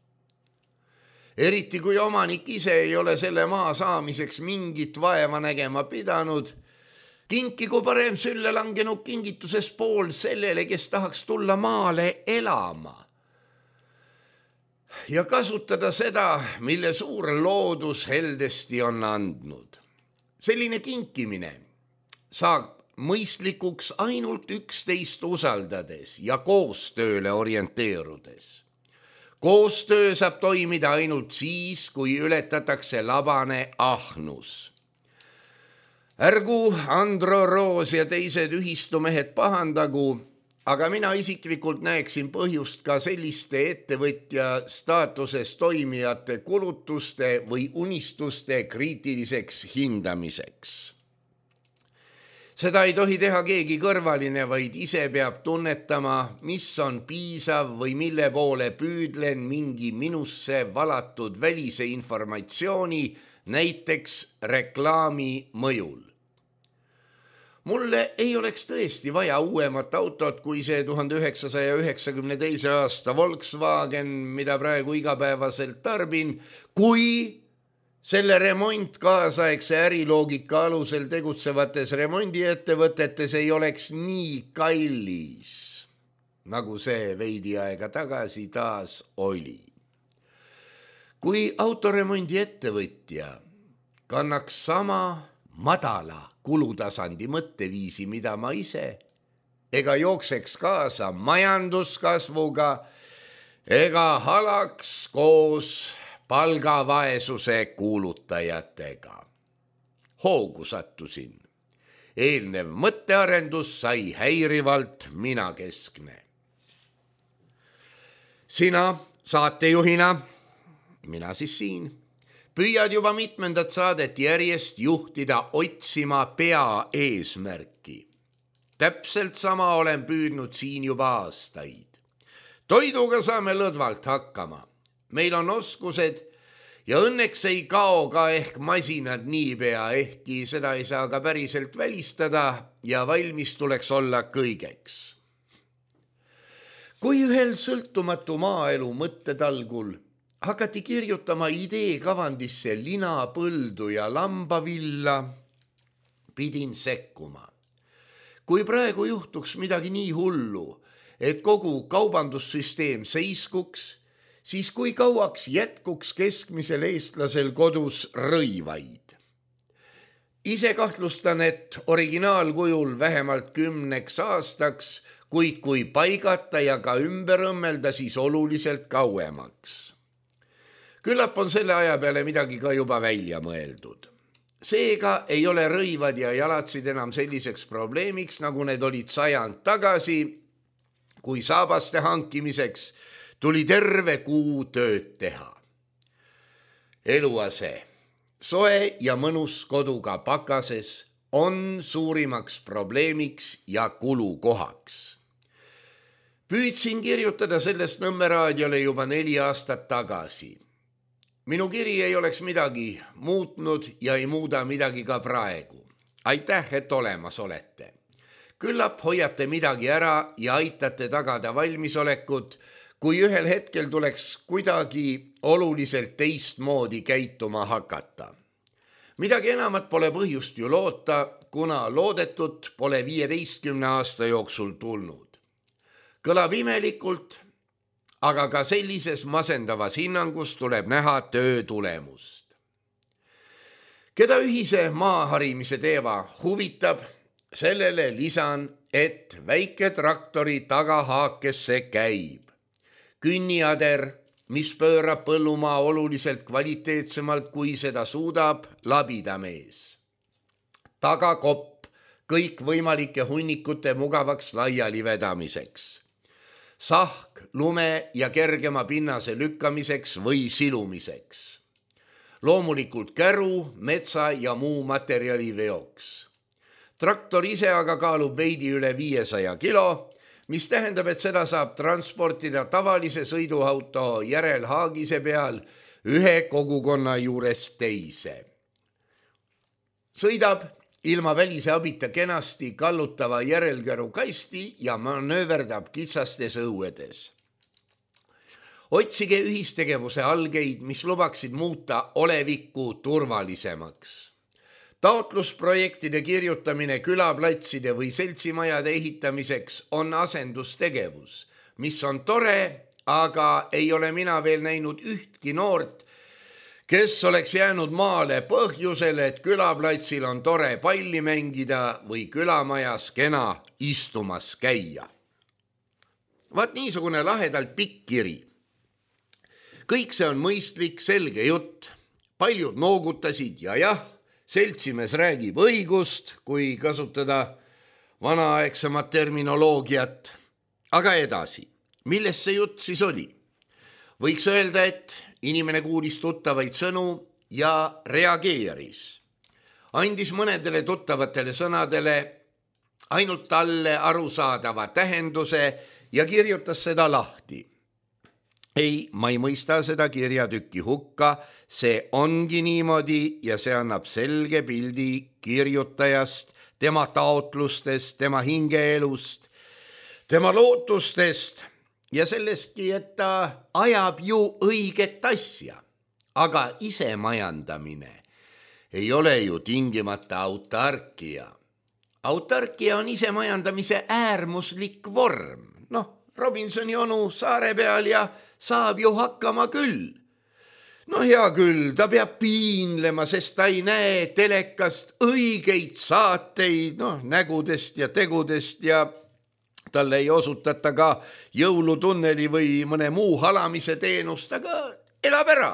Eriti kui omanik ise ei ole selle maa saamiseks mingit vaeva nägema pidanud Kinkigu parem sülle langenud kingituses pool sellele, kes tahaks tulla maale elama ja kasutada seda, mille suur loodus heldesti on andnud. Selline kinkimine saab mõistlikuks ainult üksteist usaldades ja koostööle orienteerudes. Koostöö saab toimida ainult siis, kui ületatakse labane ahnus. Ärgu Andro Roos ja teised ühistumehed pahandagu, aga mina isiklikult näeksin põhjust ka selliste ettevõtja staatuses toimijate kulutuste või unistuste kriitiliseks hindamiseks. Seda ei tohi teha keegi kõrvaline, vaid ise peab tunnetama, mis on piisav või mille poole püüdlen mingi minusse valatud välise informatsiooni, näiteks reklaami mõjul. Mulle ei oleks tõesti vaja uuemat autot kui see 1992. aasta Volkswagen, mida praegu igapäevaselt tarbin, kui selle remont kaasaegse äriloogika alusel tegutsevates remondiettevõtetes ei oleks nii kallis, nagu see veidi aega tagasi taas oli. Kui autoremondi ettevõtja kannaks sama madala kulutasandi mõtteviisi, mida ma ise, ega jookseks kaasa majanduskasvuga, ega halaks koos palgavaesuse kuulutajatega. Hoogu sattusin. Eelnev mõttearendus sai häirivalt minakeskne. Sina saatejuhina, mina siis siin, püüad juba mitmendat saadet järjest juhtida otsima pea eesmärki. Täpselt sama olen püüdnud siin juba aastaid. Toiduga saame lõdvalt hakkama. Meil on oskused ja õnneks ei kao ka ehk masinad niipea, ehkki seda ei saa ka päriselt välistada ja valmis tuleks olla kõigeks. Kui ühel sõltumatu maaelu mõttetalgul hakati kirjutama idee kavandisse linapõldu ja lambavilla, pidin sekkuma. Kui praegu juhtuks midagi nii hullu, et kogu kaubandussüsteem seiskuks, siis kui kauaks jätkuks keskmisel eestlasel kodus rõivaid. Ise kahtlustan, et originaalkujul vähemalt 10 aastaks, kuid kui paigata ja ka ümber õmmelda, siis oluliselt kauemaks. Küllap on selle aja peale midagi ka juba välja mõeldud. Seega ei ole rõivad ja jalatsid enam selliseks probleemiks, nagu need olid sajand tagasi, kui saabaste hankimiseks tuli terve kuu tööd teha. Eluase, soe ja mõnus koduga pakases on suurimaks probleemiks ja kulukohaks. Püüdsin kirjutada sellest Nõmme raadiole juba 4 aastat tagasi. Minu kiri ei oleks midagi muutnud ja ei muuda midagi ka praegu. Aitäh, et olemas olete. Küllap hoiate midagi ära ja aitate tagada valmisolekut, kui ühel hetkel tuleks kuidagi oluliselt teistmoodi käituma hakata. Midagi enamat pole põhjust ju loota, kuna loodetut pole 15 aasta jooksul tulnud. Kõlab imelikult, aga ka sellises masendavas hinnangus tuleb näha töö tulemust. Keda ühise maaharimise teema huvitab, sellele lisan, et väike traktori tagahaakesse käib. Künniader, mis pöörab põllumaa oluliselt kvaliteetsemalt, kui seda suudab labidamees. Tagakopp kõik võimalike hunnikute mugavaks laiali vedamiseks. Sahk, lume ja kergema pinnase lükkamiseks või silumiseks. Loomulikult käru, metsa ja muu materjali veoks. Traktor ise aga kaalub veidi üle 500 kilo, mis tähendab, et seda saab transportida tavalise sõiduauto järelhaagise peal ühe kogukonna juures teise. Sõidab ilma välise abita kenasti kallutava järelkäru kasti ja manööverdab kitsastes õuedes. Otsige ühistegevuse algeid, mis lubaksid muuta olevikku turvalisemaks. Taotlusprojektide kirjutamine külaplatside või seltsimajade ehitamiseks on asendustegevus, mis on tore, aga ei ole mina veel näinud ühtki noort, kes oleks jäänud maale põhjusele, et külaplatsil on tore palli mängida või külamajas kena istumas käia. Vaat niisugune lahedalt pikk kiri. Kõik see on mõistlik, selge jutt. Paljud noogutasid ja jah, seltsimees räägib õigust, kui kasutada vanaaegsemat terminoloogiat. Aga edasi, millest see jutt siis oli? Võiks öelda, et inimene kuulis tuttavaid sõnu ja reageeris. Andis mõnedele tuttavatele sõnadele ainult talle arusaadava tähenduse ja kirjutas seda lahti. Ei, ma ei mõista seda kirjatükki hukka, see ongi niimoodi ja see annab selge pildi kirjutajast, tema taotlustest, tema hingeelust, tema lootustest ja sellestki, et ta ajab ju õiget asja. Aga isemajandamine ei ole ju tingimata autarkia. Autarkia on isemajandamise äärmuslik vorm. Robinsoni onu saare peal ja saab ju hakkama küll. Hea küll, ta peab piinlema, sest ta ei näe telekast õigeid saateid, nägudest ja tegudest ja talle ei osutata ka jõulutunneli või mõne muu halamise teenust, aga elab ära.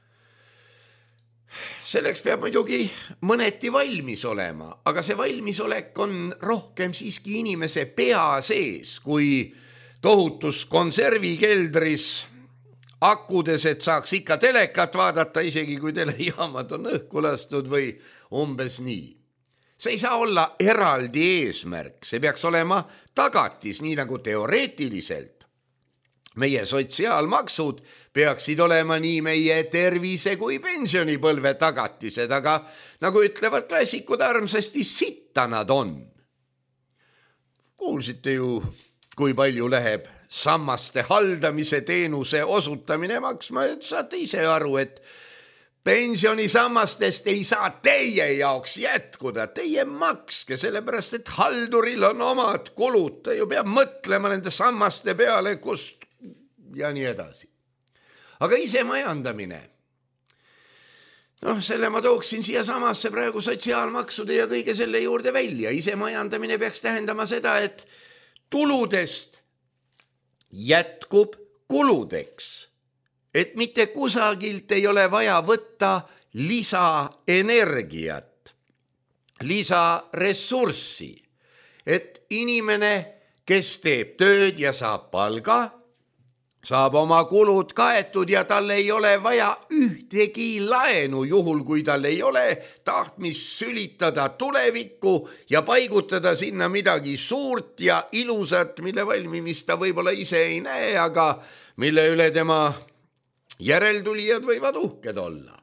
Selleks peab muidugi mõneti valmis olema, aga see valmisolek on rohkem siiski inimese pea sees, kui tohutus konservikeldris akudes, et saaks ikka telekat vaadata, isegi kui telejaamad on õhku lastud või umbes nii. See ei saa olla eraldi eesmärk, see peaks olema tagatis, nii nagu teoreetiliselt. Meie sotsiaalmaksud peaksid olema nii meie tervise kui pensionipõlve tagatised, aga nagu ütlevad klassikud armsasti, sitta nad on. Kuulsite ju, kui palju läheb sammaste haldamise teenuse osutamine maksma, et saate ise aru, et pensionisammastest ei saa teie jaoks jätkuda, teie makske, sellepärast et halduril on omad kulud, ta ju peab mõtlema nende sammaste peale, kust ja nii edasi. Aga isemajandamine, selle ma tooksin siia samasse praegu sotsiaalmaksude ja kõige selle juurde välja. Isemajandamine peaks tähendama seda, et tuludest jätkub kuludeks, et mitte kusagilt ei ole vaja võtta lisaenergiat, lisaressurssi, et inimene, kes teeb tööd ja saab palga, saab oma kulud kaetud ja tal ei ole vaja ühtegi laenu, juhul kui tal ei ole tahtmist sülitada tulevikku ja paigutada sinna midagi suurt ja ilusat, mille valmimist ta võib-olla ise ei näe, aga mille üle tema järeltulijad võivad uhked olla.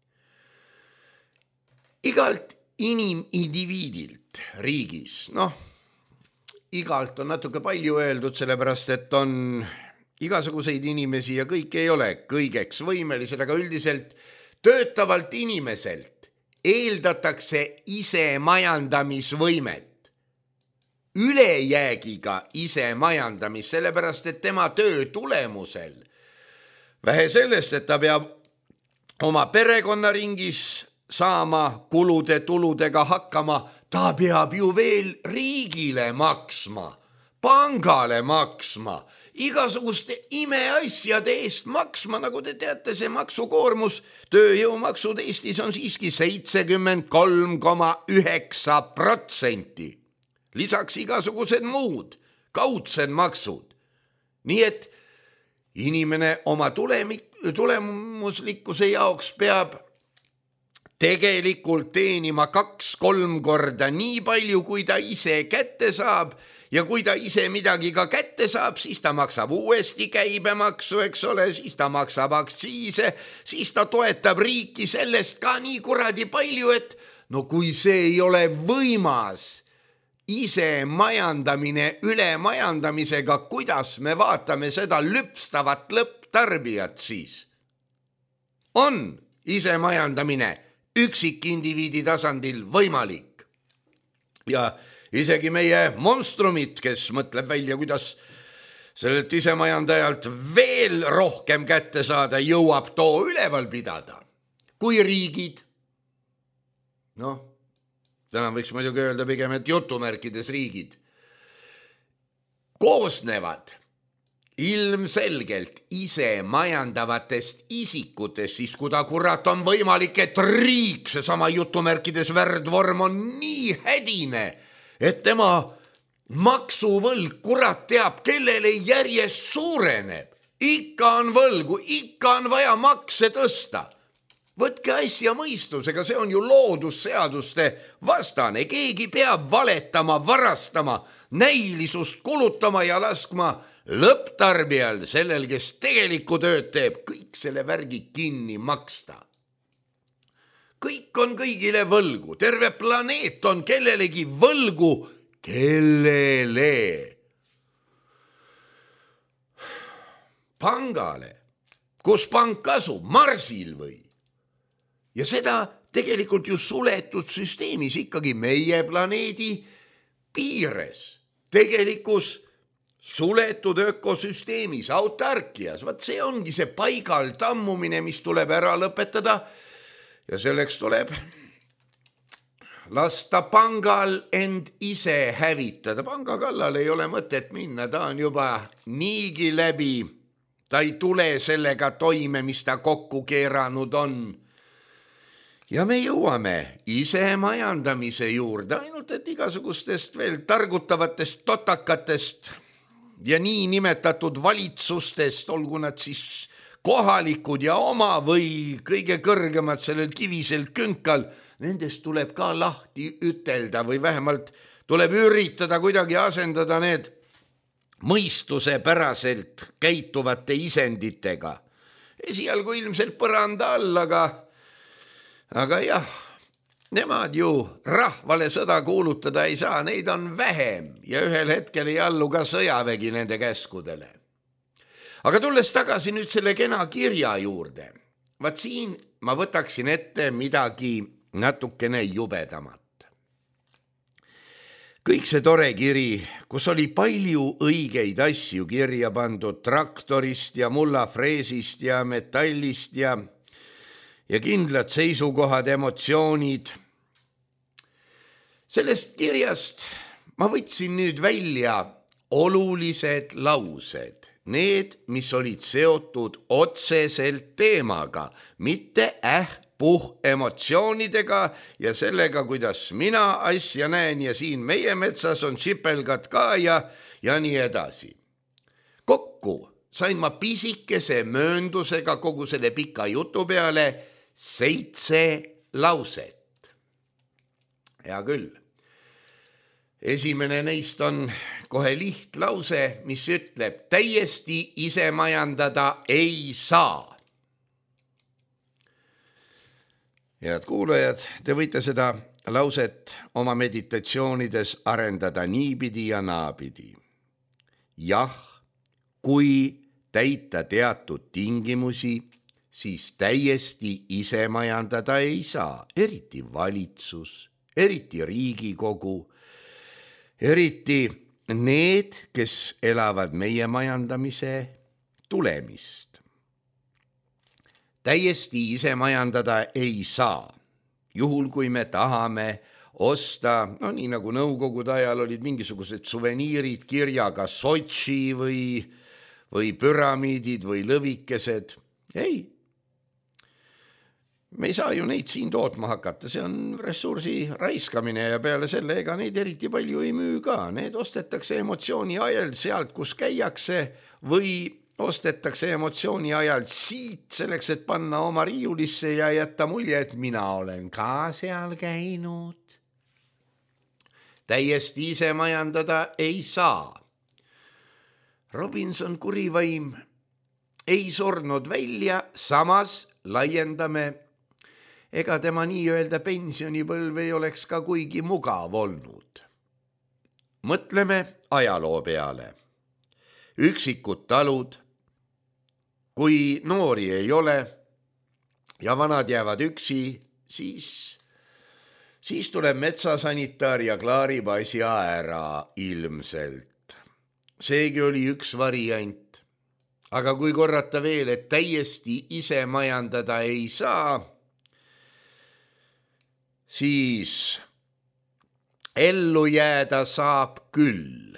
Igalt indiviidilt riigis, igalt on natuke palju öeldud, sellepärast et on igasuguseid inimesi ja kõik ei ole kõigeks võimelised, aga üldiselt töötavalt inimeselt eeldatakse isemajandamisvõimet, ülejäägiga isemajandamist, sellepärast et tema töö tulemusel, vähe sellest, et ta peab oma perekonnaringis saama kulude-tuludega hakkama, ta peab ju veel riigile maksma, pangale maksma, igasuguste imeasjade eest maksma, nagu te teate, see maksukoormus, tööjõumaksud Eestis on siiski 73,9%. Lisaks igasugused muud kaudsed maksud. Nii et inimene oma tulemuslikkuse jaoks peab tegelikult teenima 2-3 korda nii palju, kui ta ise kätte saab. Ja kui ta ise midagi ka kätte saab, siis ta maksab uuesti käibemaksu, eks ole, siis ta maksab aktsiise, siis ta toetab riiki sellest ka nii kuradi palju, et kui see ei ole võimas ise majandamine ülemajandamisega, kuidas me vaatame seda lüpstavat lõpptarbijat siis? On ise majandamine üksikindiviidi tasandil võimalik. Ja isegi meie monstrumit, kes mõtleb välja, kuidas sellelt isemajandajalt veel rohkem kätte saada, jõuab too üleval pidada, kui riigid. Täna võiks muidugi öelda pigem, et jutumärkides riigid koosnevad ilmselgelt ise majandavatest isikutest, siis kui ta kurat on võimalik, et riik, seesama jutumärkides värdvorm on nii hädine, et tema maksuvõlg kurat teab, kellele järjest suureneb. Ikka on võlgu, ikka on vaja makse tõsta. Võtke asja mõistusega, see on ju loodusseaduste vastane. Keegi peab valetama, varastama, näilisust kulutama ja laskma lõpptarbijal, sellel, kes tegelikku tööd teeb, kõik selle värgi kinni maksta. Kõik on kõigile võlgu, terve planeet on kellelegi võlgu, kellele? Pangale, kus pank asub, Marsil või? Ja seda tegelikult ju suletud süsteemis ikkagi meie planeedi piires, tegelikus suletud ökosüsteemis, autarkias. Vaat see ongi see paigal tammumine, mis tuleb ära lõpetada ja selleks tuleb lasta pangal end ise hävitada. Panga kallal ei ole mõtet minna, ta on juba niigi läbi, ta ei tule sellega toime, mis ta kokku keeranud on. Ja me jõuame ise majandamise juurde, ainult et igasugustest veel targutavatest totakatest ja nii nimetatud valitsustest, olgu nad siis kohalikud ja oma või kõige kõrgemad sellel kivisel künkal, nendest tuleb ka lahti ütelda või vähemalt tuleb üritada kuidagi asendada need mõistuspäraselt käituvate isenditega. Esialgu ilmselt põranda all, aga jah, nemad ju rahvale sõda kuulutada ei saa, neid on vähem ja ühel hetkel ei allu ka sõjavägi nende käskudele. Aga tulles tagasi nüüd selle kena kirja juurde, vaat siin ma võtaksin ette midagi natukene jubedamat. Kõik see tore kiri, kus oli palju õigeid asju kirja pandud traktorist ja mullafreesist ja metallist ja kindlad seisukohad, emotsioonid. Sellest kirjast ma võtsin nüüd välja olulised laused, need, mis olid seotud otseselt teemaga, mitte puh emotsioonidega ja sellega, kuidas mina asja näen ja siin meie metsas on sipelgad ka ja nii edasi. Kokku sain ma pisikese mööndusega kogu selle pika jutu peale 7 lauset. Hea küll. Esimene neist on kohe lihtlause, mis ütleb, täiesti ise majandada ei saa. Head kuulajad, te võite seda lauset oma meditatsioonides arendada niipidi ja naapidi. Jah, kui täita teatud tingimusi, siis täiesti ise majandada ei saa, eriti valitsus, eriti Riigikogu, eriti need, kes elavad meie majandamise tulemist. Täiesti ise majandada ei saa. Juhul, kui me tahame osta, nii nagu nõukogude ajal olid mingisugused suveniirid kirjaga Sotši või püramiidid või lõvikesed. Ei, me ei saa ju neid siin tootma hakata, see on ressursi raiskamine ja peale selle ega neid eriti palju ei müü ka. Need ostetakse emotsiooni ajal sealt, kus käiakse või ostetakse emotsiooni ajal siit selleks, et panna oma riiulisse ja jätta mulje, et mina olen ka seal käinud. Täiesti ise majandada ei saa. Robinson kurivaim ei surnud välja, samas laiendame, ega tema nii-öelda pensionipõlv ei oleks ka kuigi mugav olnud. Mõtleme ajaloo peale. Üksikud talud, kui noori ei ole ja vanad jäävad üksi, siis tuleb metsasanitaar ja klaarib asja ära ilmselt. Seegi oli üks variant. Aga kui korrata veel, et täiesti ise majandada ei saa, siis ellu jääda saab küll.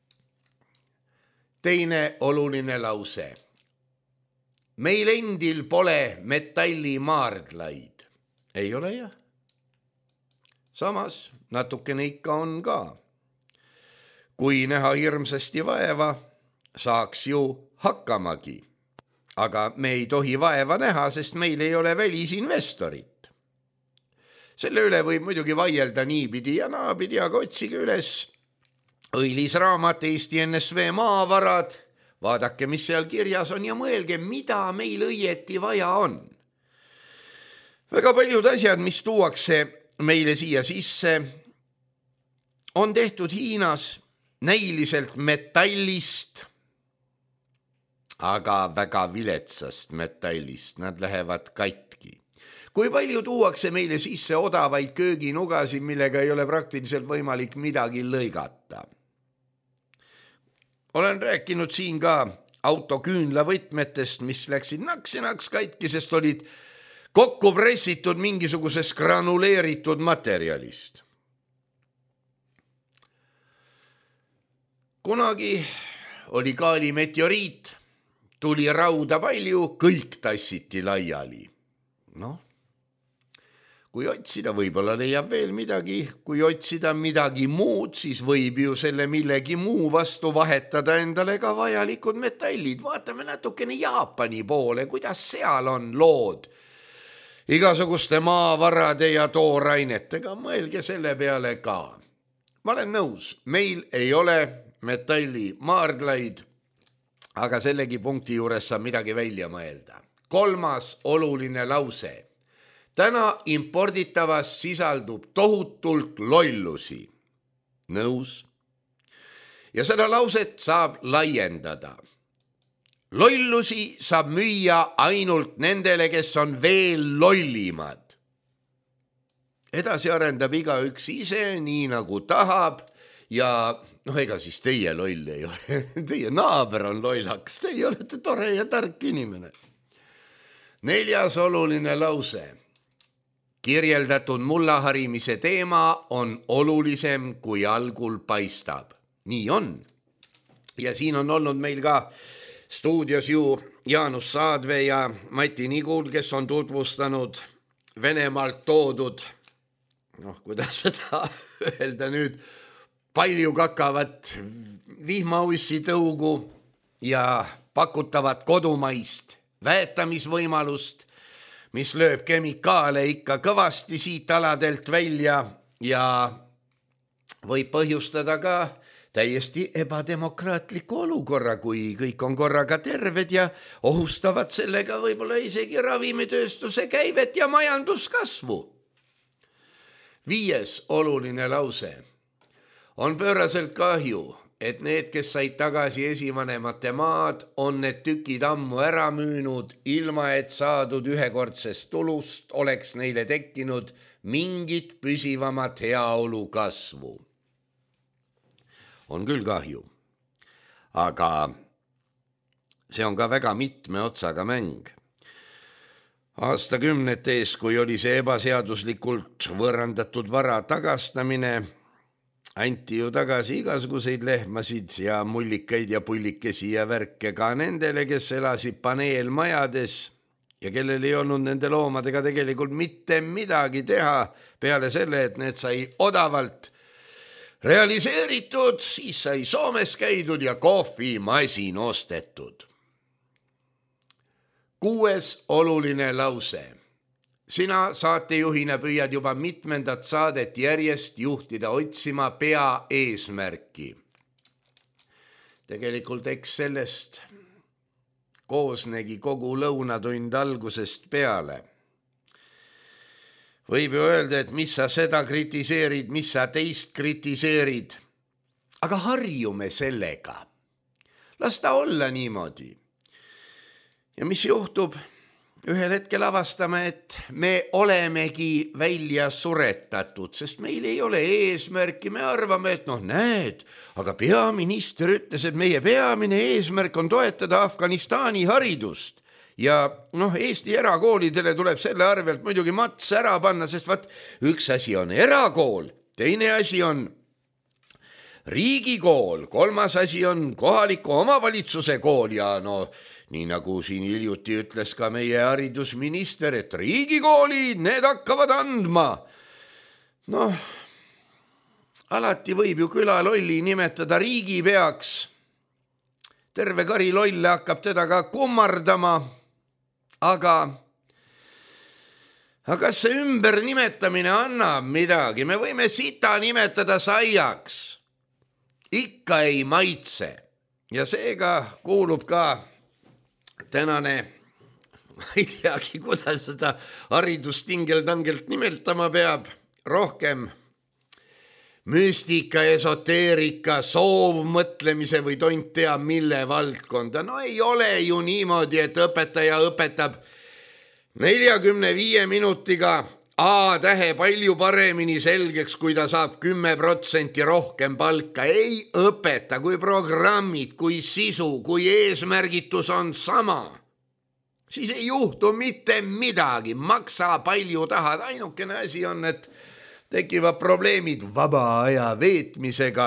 Teine oluline lause. Meil endil pole metallimaardlaid. Ei ole jah. Samas natukene ikka on ka. Kui näha hirmsasti vaeva, saaks ju hakkamagi. Aga me ei tohi vaeva näha, sest meil ei ole välisinvestorit. Selle üle võib muidugi vaielda niipidi ja naapidi, aga otsige üles õilis raamat Eesti NSV maavarad. Vaadake, mis seal kirjas on ja mõelge, mida meil õieti vaja on. Väga paljud asjad, mis tuuakse meile siia sisse, on tehtud Hiinas näiliselt metallist, aga väga viletsast metallist. Nad lähevad katki. Kui palju tuuakse meile sisse odavaid kööginugasid, millega ei ole praktiliselt võimalik midagi lõigata. Olen rääkinud siin ka autoküünlavõtmetest, mis läksid naks katki, sest olid kokku pressitud mingisugusest granuleeritud materjalist. Kunagi oli Kaali meteoriit, tuli rauda palju, kõik tassiti laiali. Kui otsida, võib-olla leiab veel midagi. Kui otsida midagi muud, siis võib ju selle millegi muu vastu vahetada endale ka vajalikud metallid. Vaatame natukene Jaapani poole, kuidas seal on lood igasuguste maavarade ja toorainetega. Mõelge selle peale ka. Ma olen nõus, meil ei ole metallimaardlaid, aga sellegi punkti juures saab midagi välja mõelda. 3. oluline lause. Täna imporditavas sisaldub tohutult lollusi. Nõus. Ja seda lauset saab laiendada. Lollusi saab müüa ainult nendele, kes on veel lollimad. Edasi arendab igaüks ise, nii nagu tahab. Ja ega siis teie loll ei ole. Teie naaber on lollakas. Teie olete tore ja tark inimene. 4. oluline lause. Kirjeldatud mullaharimise teema on olulisem, kui algul paistab. Nii on. Ja siin on olnud meil ka stuudios ju Jaanus Saadve ja Mati Nigul, kes on tutvustanud Venemaalt toodud, kuidas seda öelda nüüd, palju kakavat vihmauissi tõugu ja pakutavat kodumaist väetamisvõimalust, mis lööb kemikaale ikka kõvasti siit aladelt välja ja võib põhjustada ka täiesti ebademokraatliku olukorra, kui kõik on korraga terved ja ohustavad sellega võib-olla isegi ravimitööstuse käivet ja majanduskasvu. 5. oluline lause. On pööraselt kahju, et need, kes said tagasi esivanemate maad, on need tükid ammu ära müünud, ilma et saadud ühekordsest tulust oleks neile tekkinud mingit püsivamat heaolu kasvu. On küll kahju, aga see on ka väga mitme otsaga mäng. Aastakümnete ees, kui oli see ebaseaduslikult võõrandatud vara tagastamine, anti ju tagasi igasuguseid lehmasid ja mullikaid ja pullikesi ja värke ka nendele, kes elasid paneelmajades ja kellel ei olnud nende loomadega tegelikult mitte midagi teha peale selle, et need sai odavalt realiseeritud, siis sai Soomes käidud ja kohvimasin ostetud. 6. oluline lause. Sina saatejuhina püüad juba mitmendat saadet järjest juhtida otsima pea eesmärki. Tegelikult eks sellest koosnegi kogu lõunatund algusest peale. Võib ju öelda, et mis sa seda kritiseerid, mis sa teist kritiseerid. Aga harjume sellega. Las ta olla niimoodi. Ja mis juhtub? ühel hetkel avastame, et me olemegi välja suretatud, sest meil ei ole eesmärki, me arvame, et näed, aga peaminister ütles, et meie peamine eesmärk on toetada Afganistani haridust. Ja Eesti erakoolidele tuleb selle arvelt muidugi mats ära panna, sest üks asi on erakool, teine asi on riigikool, kolmas asi on kohaliku omavalitsuse kool ja nii nagu siin hiljuti ütles ka meie haridusminister, et riigikooli need hakkavad andma. Alati võib ju külalolli nimetada riigipeaks. Terve kari lolle hakkab teda ka kummardama. Aga kas see ümber nimetamine annab midagi? Me võime sita nimetada saiaks. Ikka ei maitse. Ja seega kuulub ka tänane, ma ei teagi, kuidas seda haridustingeltangelt nimetama peab, rohkem müstika, esoteerika, soovmõtlemise või tont tea mille valdkonda. Ei ole ju niimoodi, et õpetaja õpetab 45 minutiga A-tähe palju paremini selgeks, kui ta saab 10% rohkem palka. Ei õpeta, kui programmid, kui sisu, kui eesmärgitus on sama. Siis ei juhtu mitte midagi, maksa palju tahad. Ainukene asi on, et tekivad probleemid vaba aja veetmisega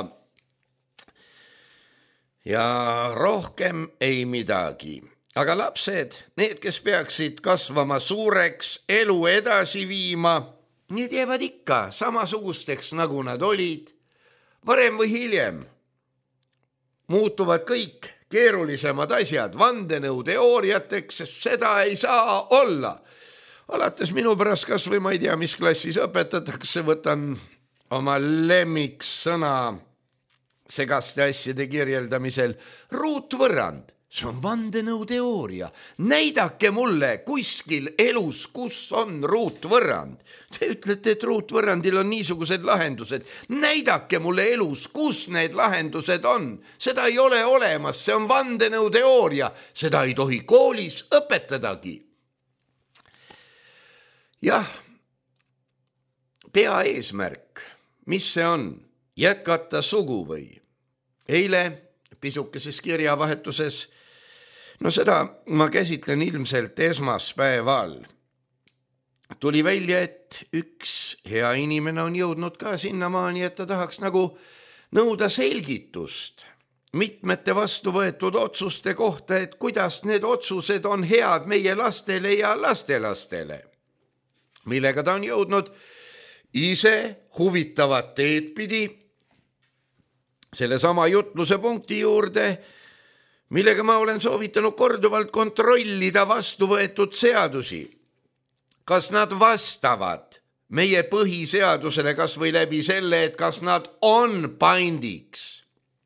ja rohkem ei midagi. Aga lapsed, need, kes peaksid kasvama suureks, elu edasi viima, need jäävad ikka samasugusteks, nagu nad olid. Varem või hiljem muutuvad kõik keerulisemad asjad vandenõuteooriateks, sest seda ei saa olla. Alates minu pärast kas või ma ei tea, mis klassis õpetatakse, võtan oma lemmiksõna segaste asjade kirjeldamisel ruutvõrrand. See on vandenõuteooria. Näidake mulle kuskil elus, kus on ruutvõrrand. Te ütlete, et ruutvõrrandil on niisugused lahendused. Näidake mulle elus, kus need lahendused on. Seda ei ole olemas, see on vandenõuteooria. Seda ei tohi koolis õpetadagi. Jah, peaeesmärk, mis see on? Jätkata sugu või? Eile pisukeses kirjavahetuses, seda ma käsitlen ilmselt esmaspäeval. Tuli välja, et üks hea inimene on jõudnud ka sinnamaani, et ta tahaks nagu nõuda selgitust mitmete vastu võetud otsuste kohta, et kuidas need otsused on head meie lastele ja lastelastele, millega ta on jõudnud ise huvitavat teed pidi selle sama jutluse punkti juurde, millega ma olen soovitanud korduvalt kontrollida vastu võetud seadusi. Kas nad vastavad meie põhiseadusele kas või läbi selle, et kas nad on pandiks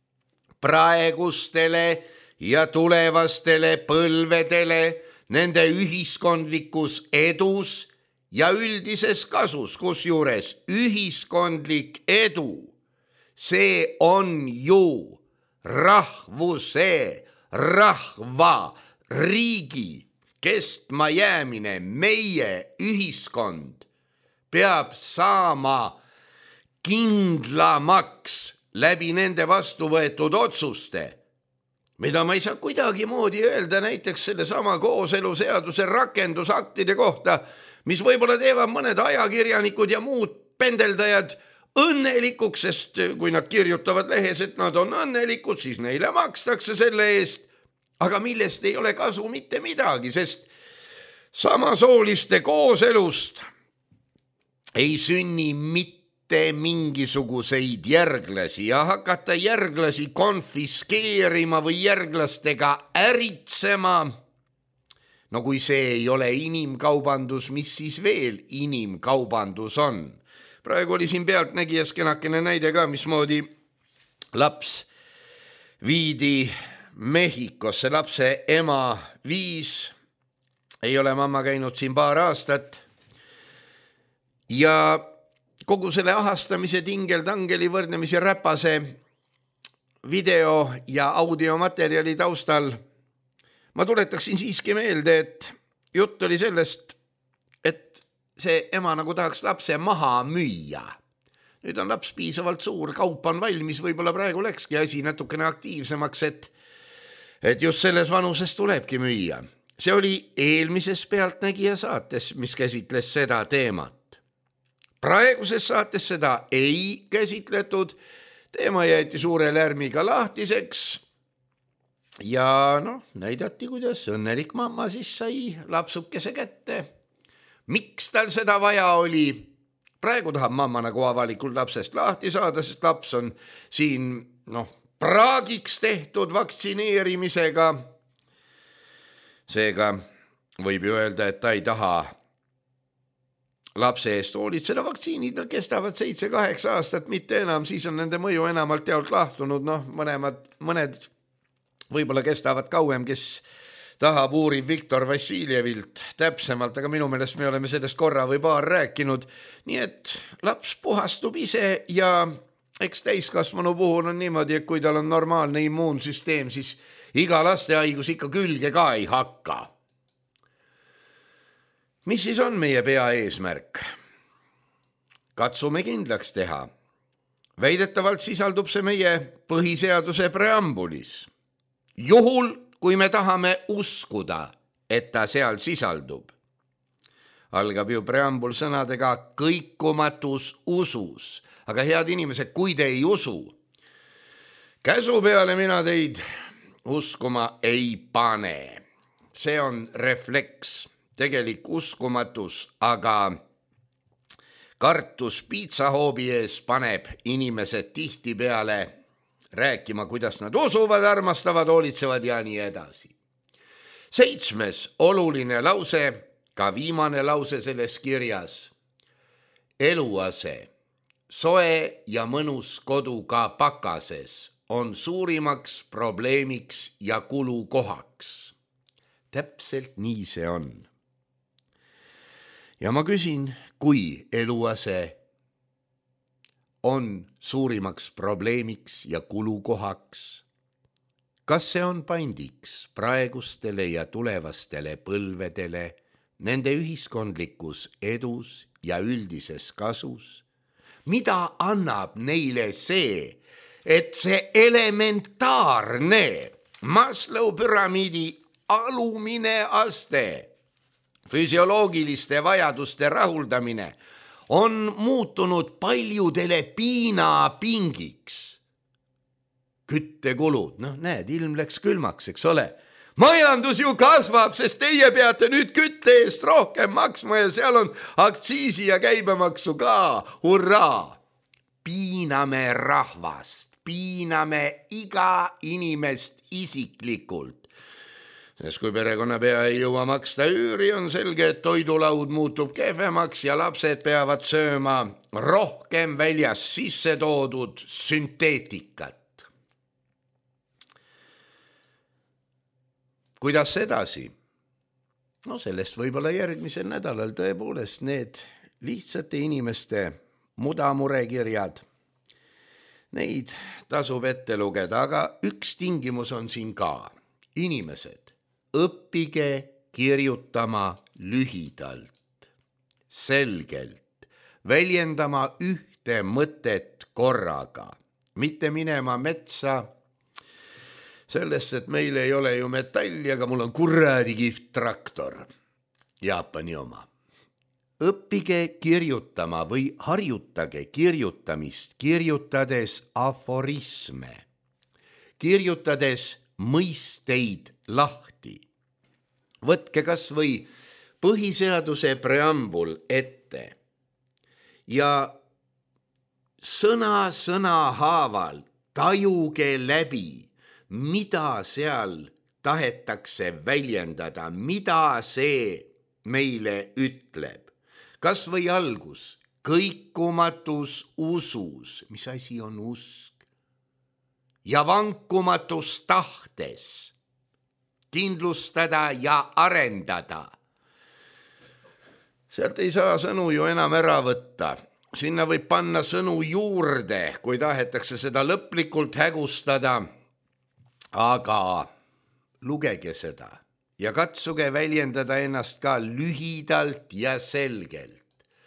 praegustele ja tulevastele põlvedele, nende ühiskondlikus edus ja üldises kasus, kusjuures ühiskondlik edu. See on ju rahvuse, rahva, riigi kestma jäämine, meie ühiskond peab saama kindlamaks läbi nende vastu võetud otsuste, mida ma ei saa kuidagi moodi öelda näiteks selle sama kooseluseaduse rakendusaktide kohta, mis võib-olla teevad mõned ajakirjanikud ja muud pendeldajad õnnelikuks, sest kui nad kirjutavad lehes, et nad on õnnelikud, siis neile makstakse selle eest, aga millest ei ole kasu mitte midagi, sest samasooliste kooselust ei sünni mitte mingisuguseid järglasi ja hakata järglasi konfiskeerima või järglastega äritsema. No kui see ei ole inimkaubandus, mis siis veel inimkaubandus on? Praegu oli siin pealtnägijas kenakene näide ka, mismoodi laps viidi Mehhikosse, lapse ema viis, ei ole mamma käinud siin paar aastat ja kogu selle ahastamise tingeltangeli võrdlemisi räpase video ja audiomaterjali taustal ma tuletaksin siiski meelde, et jutt oli sellest, et see ema nagu tahaks lapse maha müüa. Nüüd on laps piisavalt suur, kaup on valmis, võib-olla praegu läkski asi natukene aktiivsemaks, et just selles vanuses tulebki müüa. See oli eelmises Pealtnägija saates, mis käsitles seda teemat. Praeguses saates seda ei käsitletud, teema jäeti suure lärmiga lahtiseks ja näidati, kuidas õnnelik mamma siis sai lapsukese kätte. Miks tal seda vaja oli? Praegu tahab mamma nagu avalikult lapsest lahti saada, sest laps on siin praagiks tehtud vaktsineerimisega. Seega võib ju öelda, et ta ei taha lapse eest hoolitseda. Vaktsiinid kestavad 7-8 aastat, mitte enam, siis on nende mõju enamalt jaolt lahtunud. Mõned võib-olla kestavad kauem, kes tahab uurib Viktor Vassiljevilt täpsemalt, aga minu meelest me oleme sellest korra või paar rääkinud. Nii et laps puhastub ise ja eks täiskasvanu puhul on niimoodi, et kui tal on normaalne immuunsüsteem, siis iga lastehaigus ikka külge ka ei hakka. Mis siis on meie peaeesmärk? Katsume kindlaks teha. Väidetavalt sisaldub see meie põhiseaduse preambulis. Juhul, kui me tahame uskuda, et ta seal sisaldub. Algab ju preambul sõnadega kõikumatus usus. Aga head inimesed, kui te ei usu, käsu peale mina teid uskuma ei pane. See on refleks, tegelik uskumatus, aga kartus piitsahoobi ees paneb inimesed tihti peale rääkima, kuidas nad usuvad, armastavad, hoolitsevad ja nii edasi. 7. oluline lause, ka viimane lause selles kirjas. Eluase, soe ja mõnus kodu ka pakases on suurimaks probleemiks ja kulukohaks. Täpselt nii see on. Ja ma küsin, kui eluase on suurimaks probleemiks ja kulukohaks. Kas see on pandiks praegustele ja tulevastele põlvedele, nende ühiskondlikus edus ja üldises kasus? Mida annab neile see, et see elementaarne Maslow püramiidi alumine aste, füsioloogiliste vajaduste rahuldamine, on muutunud paljudele piinapingiks. Küttekulud, näed, ilm läks külmaks, eks ole. Majandus ju kasvab, sest teie peate nüüd kütte eest rohkem maksma ja seal on aktsiisi ja käibemaksu ka, hurraa. Piiname rahvast, piiname iga inimest isiklikult. Sest kui perekonnapea ei jõua maksta üüri, on selge, et toidulaud muutub kehvemaks ja lapsed peavad sööma rohkem väljas sisse toodud sünteetikat. Kuidas edasi? Sellest võib-olla järgmisel nädalal tõepoolest need lihtsate inimeste mudamurekirjad. Neid tasub ette lugeda, aga üks tingimus on siin ka. Inimesed, õppige kirjutama lühidalt, selgelt, väljendama ühte mõtet korraga, mitte minema metsa sellest, et meil ei ole ju metalli, aga mul on kuradi kihvt traktor, Jaapani oma. Õppige kirjutama või harjutage kirjutamist, kirjutades aforisme, kirjutades mõisteid lahti. Võtke kas või põhiseaduse preambul ette ja sõna haaval tajuge läbi, mida seal tahetakse väljendada, mida see meile ütleb. Kas või algus, kõikumatus usus, mis asi on usk? Ja vankumatus tahtes, kindlustada ja arendada. Sealt ei saa sõnu ju enam ära võtta. Sinna võib panna sõnu juurde, kui tahetakse seda lõplikult hägustada. Aga lugege seda ja katsuge väljendada ennast ka lühidalt ja selgelt.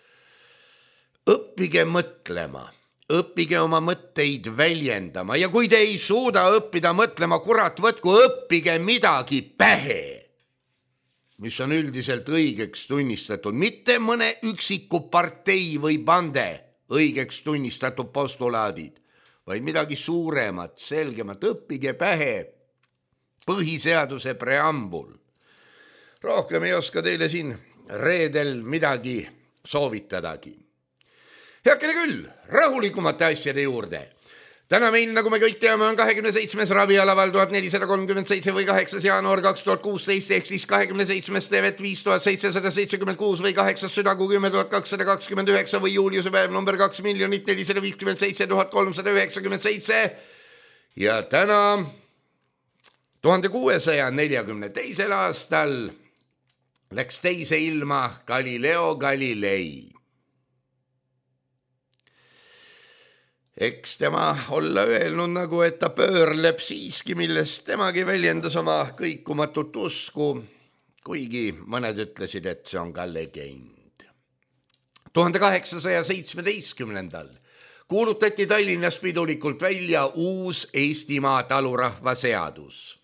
Õppige mõtlema, õppige oma mõtteid väljendama ja kui te ei suuda õppida mõtlema, kurat, võtku õppige midagi pähe, mis on üldiselt õigeks tunnistatud, mitte mõne üksiku partei või bande õigeks tunnistatud postulaadid, vaid midagi suuremat, selgemat, õppige pähe põhiseaduse preambul. Rohkem ei oska teile siin reedel midagi soovitadagi. Heakene küll, rahulikumate asjade juurde. Täna meil, nagu me kõik teame, on 27. ravialaval 1437 või 8. jaanuar 2016 ehk siis 27. tevet 5776 või 8. südakuu 10229 või juuliuse päev number 2 457 397 ja täna 1642. aastal läks teise ilma Galileo Galilei. Eks tema olla öelnud nagu, et ta pöörleb siiski, millest temagi väljendas oma kõikumatut usku, kuigi mõned ütlesid, et see on ka legend. 1817. kuulutati Tallinnas pidulikult välja uus Eestimaa talurahva seadus.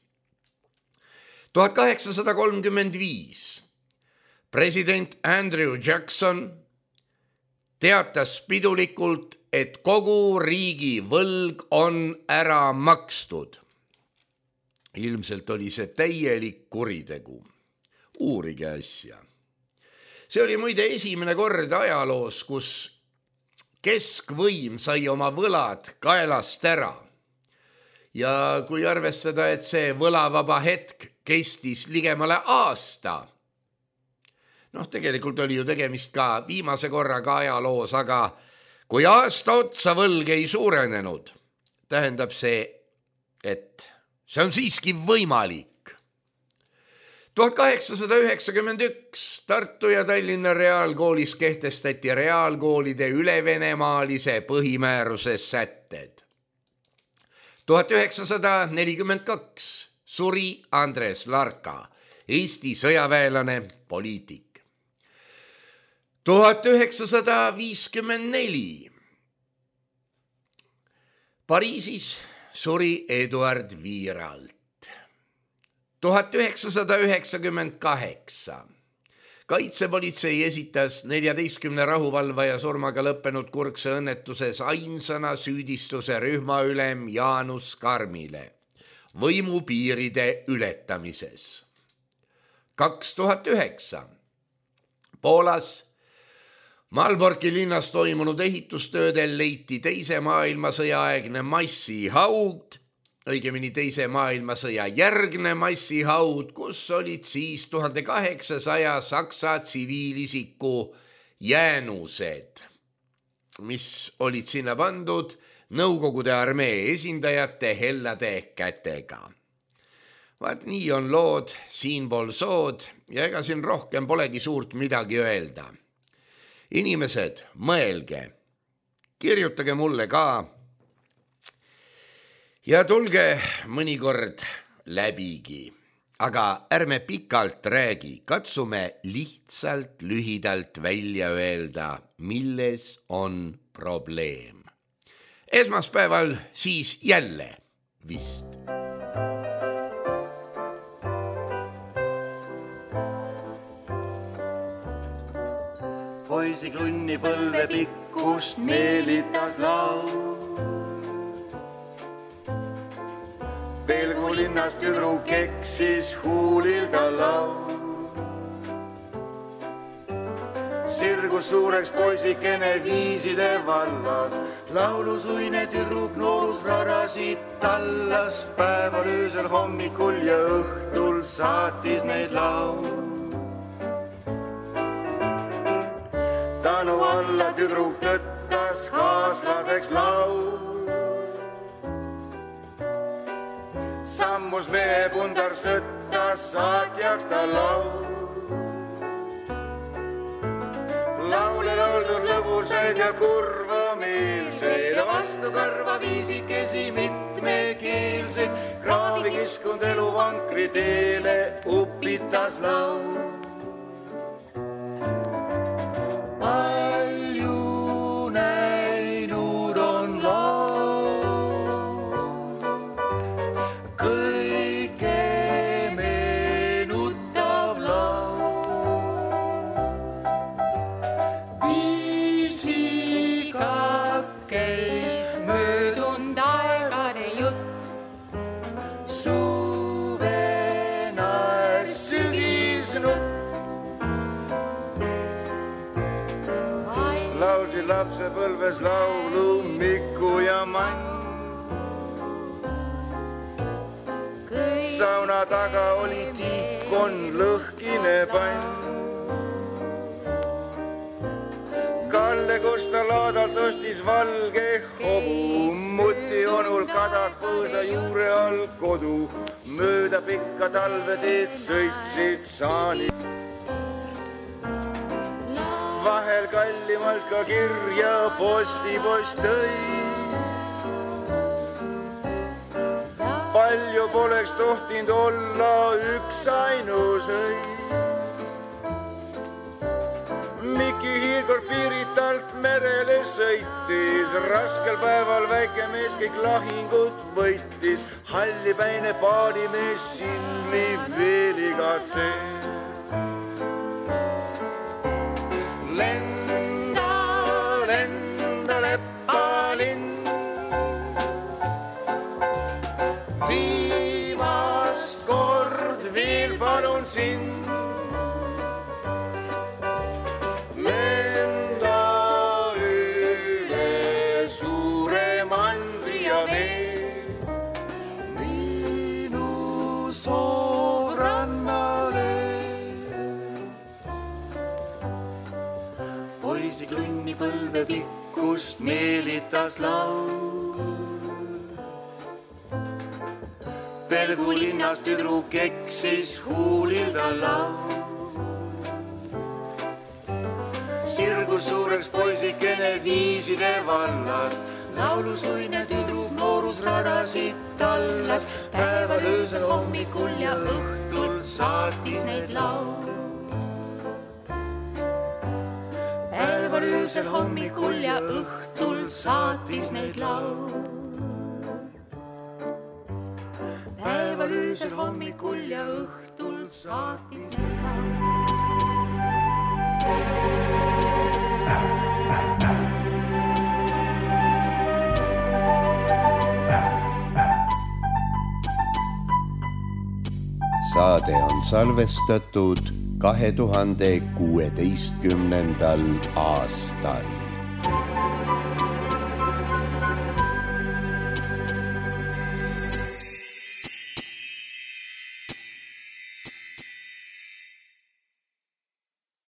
1835. president Andrew Jackson teatas pidulikult, et kogu riigi võlg on ära makstud. Ilmselt oli see täielik kuritegu. Uurige asja. See oli muide esimene kord ajaloos, kus keskvõim sai oma võlad kaelast ära. Ja kui arvestada, et see võlavaba hetk kestis ligemale aasta, tegelikult oli ju tegemist ka viimase korraga ajaloos, aga kui aasta otsa võlg ei suurenenud, tähendab see, et see on siiski võimalik. 1891 Tartu ja Tallinna reaalkoolis kehtestati reaalkoolide ülevenemaalise põhimääruse sätted. 1942 suri Andres Larka, Eesti sõjaväelane, poliitik. 1954 Pariisis suri Eduard Viiralt. 1998 kaitsepolitsei esitas 14 rahuvalvaja surmaga lõppenud kurkse õnnetuses ainsana süüdistuse rühmaülem Jaanus Karmile võimupiiride ületamises. 2009 Poolas Malborki linnas toimunud ehitustöödel leiti teise maailmasõja aegne massihaud, õigemini teise maailmasõja järgne massihaud, kus olid siis 1800 Saksa tsiviilisiku jäänused, mis olid sinna pandud Nõukogude armee esindajate hellade kätega. Vaat nii on lood siinpool sood ja ega siin rohkem polegi suurt midagi öelda. Inimesed, mõelge, kirjutage mulle ka ja tulge mõnikord läbigi, aga ärme pikalt räägi, katsume lihtsalt lühidalt välja öelda, milles on probleem. Esmaspäeval siis jälle vist. Poisi klunni põlve pikkust meelitas laul. Pelgu linnast tüdruk eksis huulil ta laul. Sirgus suureks poisikene viiside vallas, laulusuine tüdruk noorus rarasid tallas, päeval, öösel, hommikul ja õhtul saatis neid laul. Tänu alla tüdruk tõttas kaaslaseks laul. Sammus mehe pundar sõttas, saatjaks ta laul. Laule lauldud lõbusaid ja kurva meelseid, vastu karva viisikesi mitmekeelseid, kraavi kiskund eluvankri teele upitas laul. Palju näinud on laul, kõike meenutav laul. Viisikat käis möödunud aegade jutt, suvenaes sügisnutt. Laulsi lapsepõlves laulu Miku ja Mann. Sauna taga oli tiikon lõhkine pann. Kalle Kosta laadalt ostis valge hobu, muti onul kadak põõsa juure all kodu. Mööda pikka talveteed sõitsid saanid. Vahel kallimalt ka kirja postipost tõi. Palju poleks tohtinud olla üks ainus õis. Miki hiirkord Piiritalt merele sõitis, raskel päeval väike mees kõik lahingud võitis. Hallipäine paadimees silmi veel igatses. Lenda, lenda Leppalinn, viimast kord veel palun sind. Lenda üle suure mandri ja vee, minu soorannale. Poisi klunni põlve pikkust meelitas laul. Pelgu linnas tüdruk eksis huulilda laul. Sirgus suureks poisikene viiside vallast, laulusuine tüdruk noorus radasid tallas. Päeval öösel hommikul ja õhtul saatis neid laul. Päeval öösel hommikul ja õhtul saatis neid laul. Päeval öösel hommikul ja õhtul saatis neid laul. Saade on salvestatud 2016. aastal.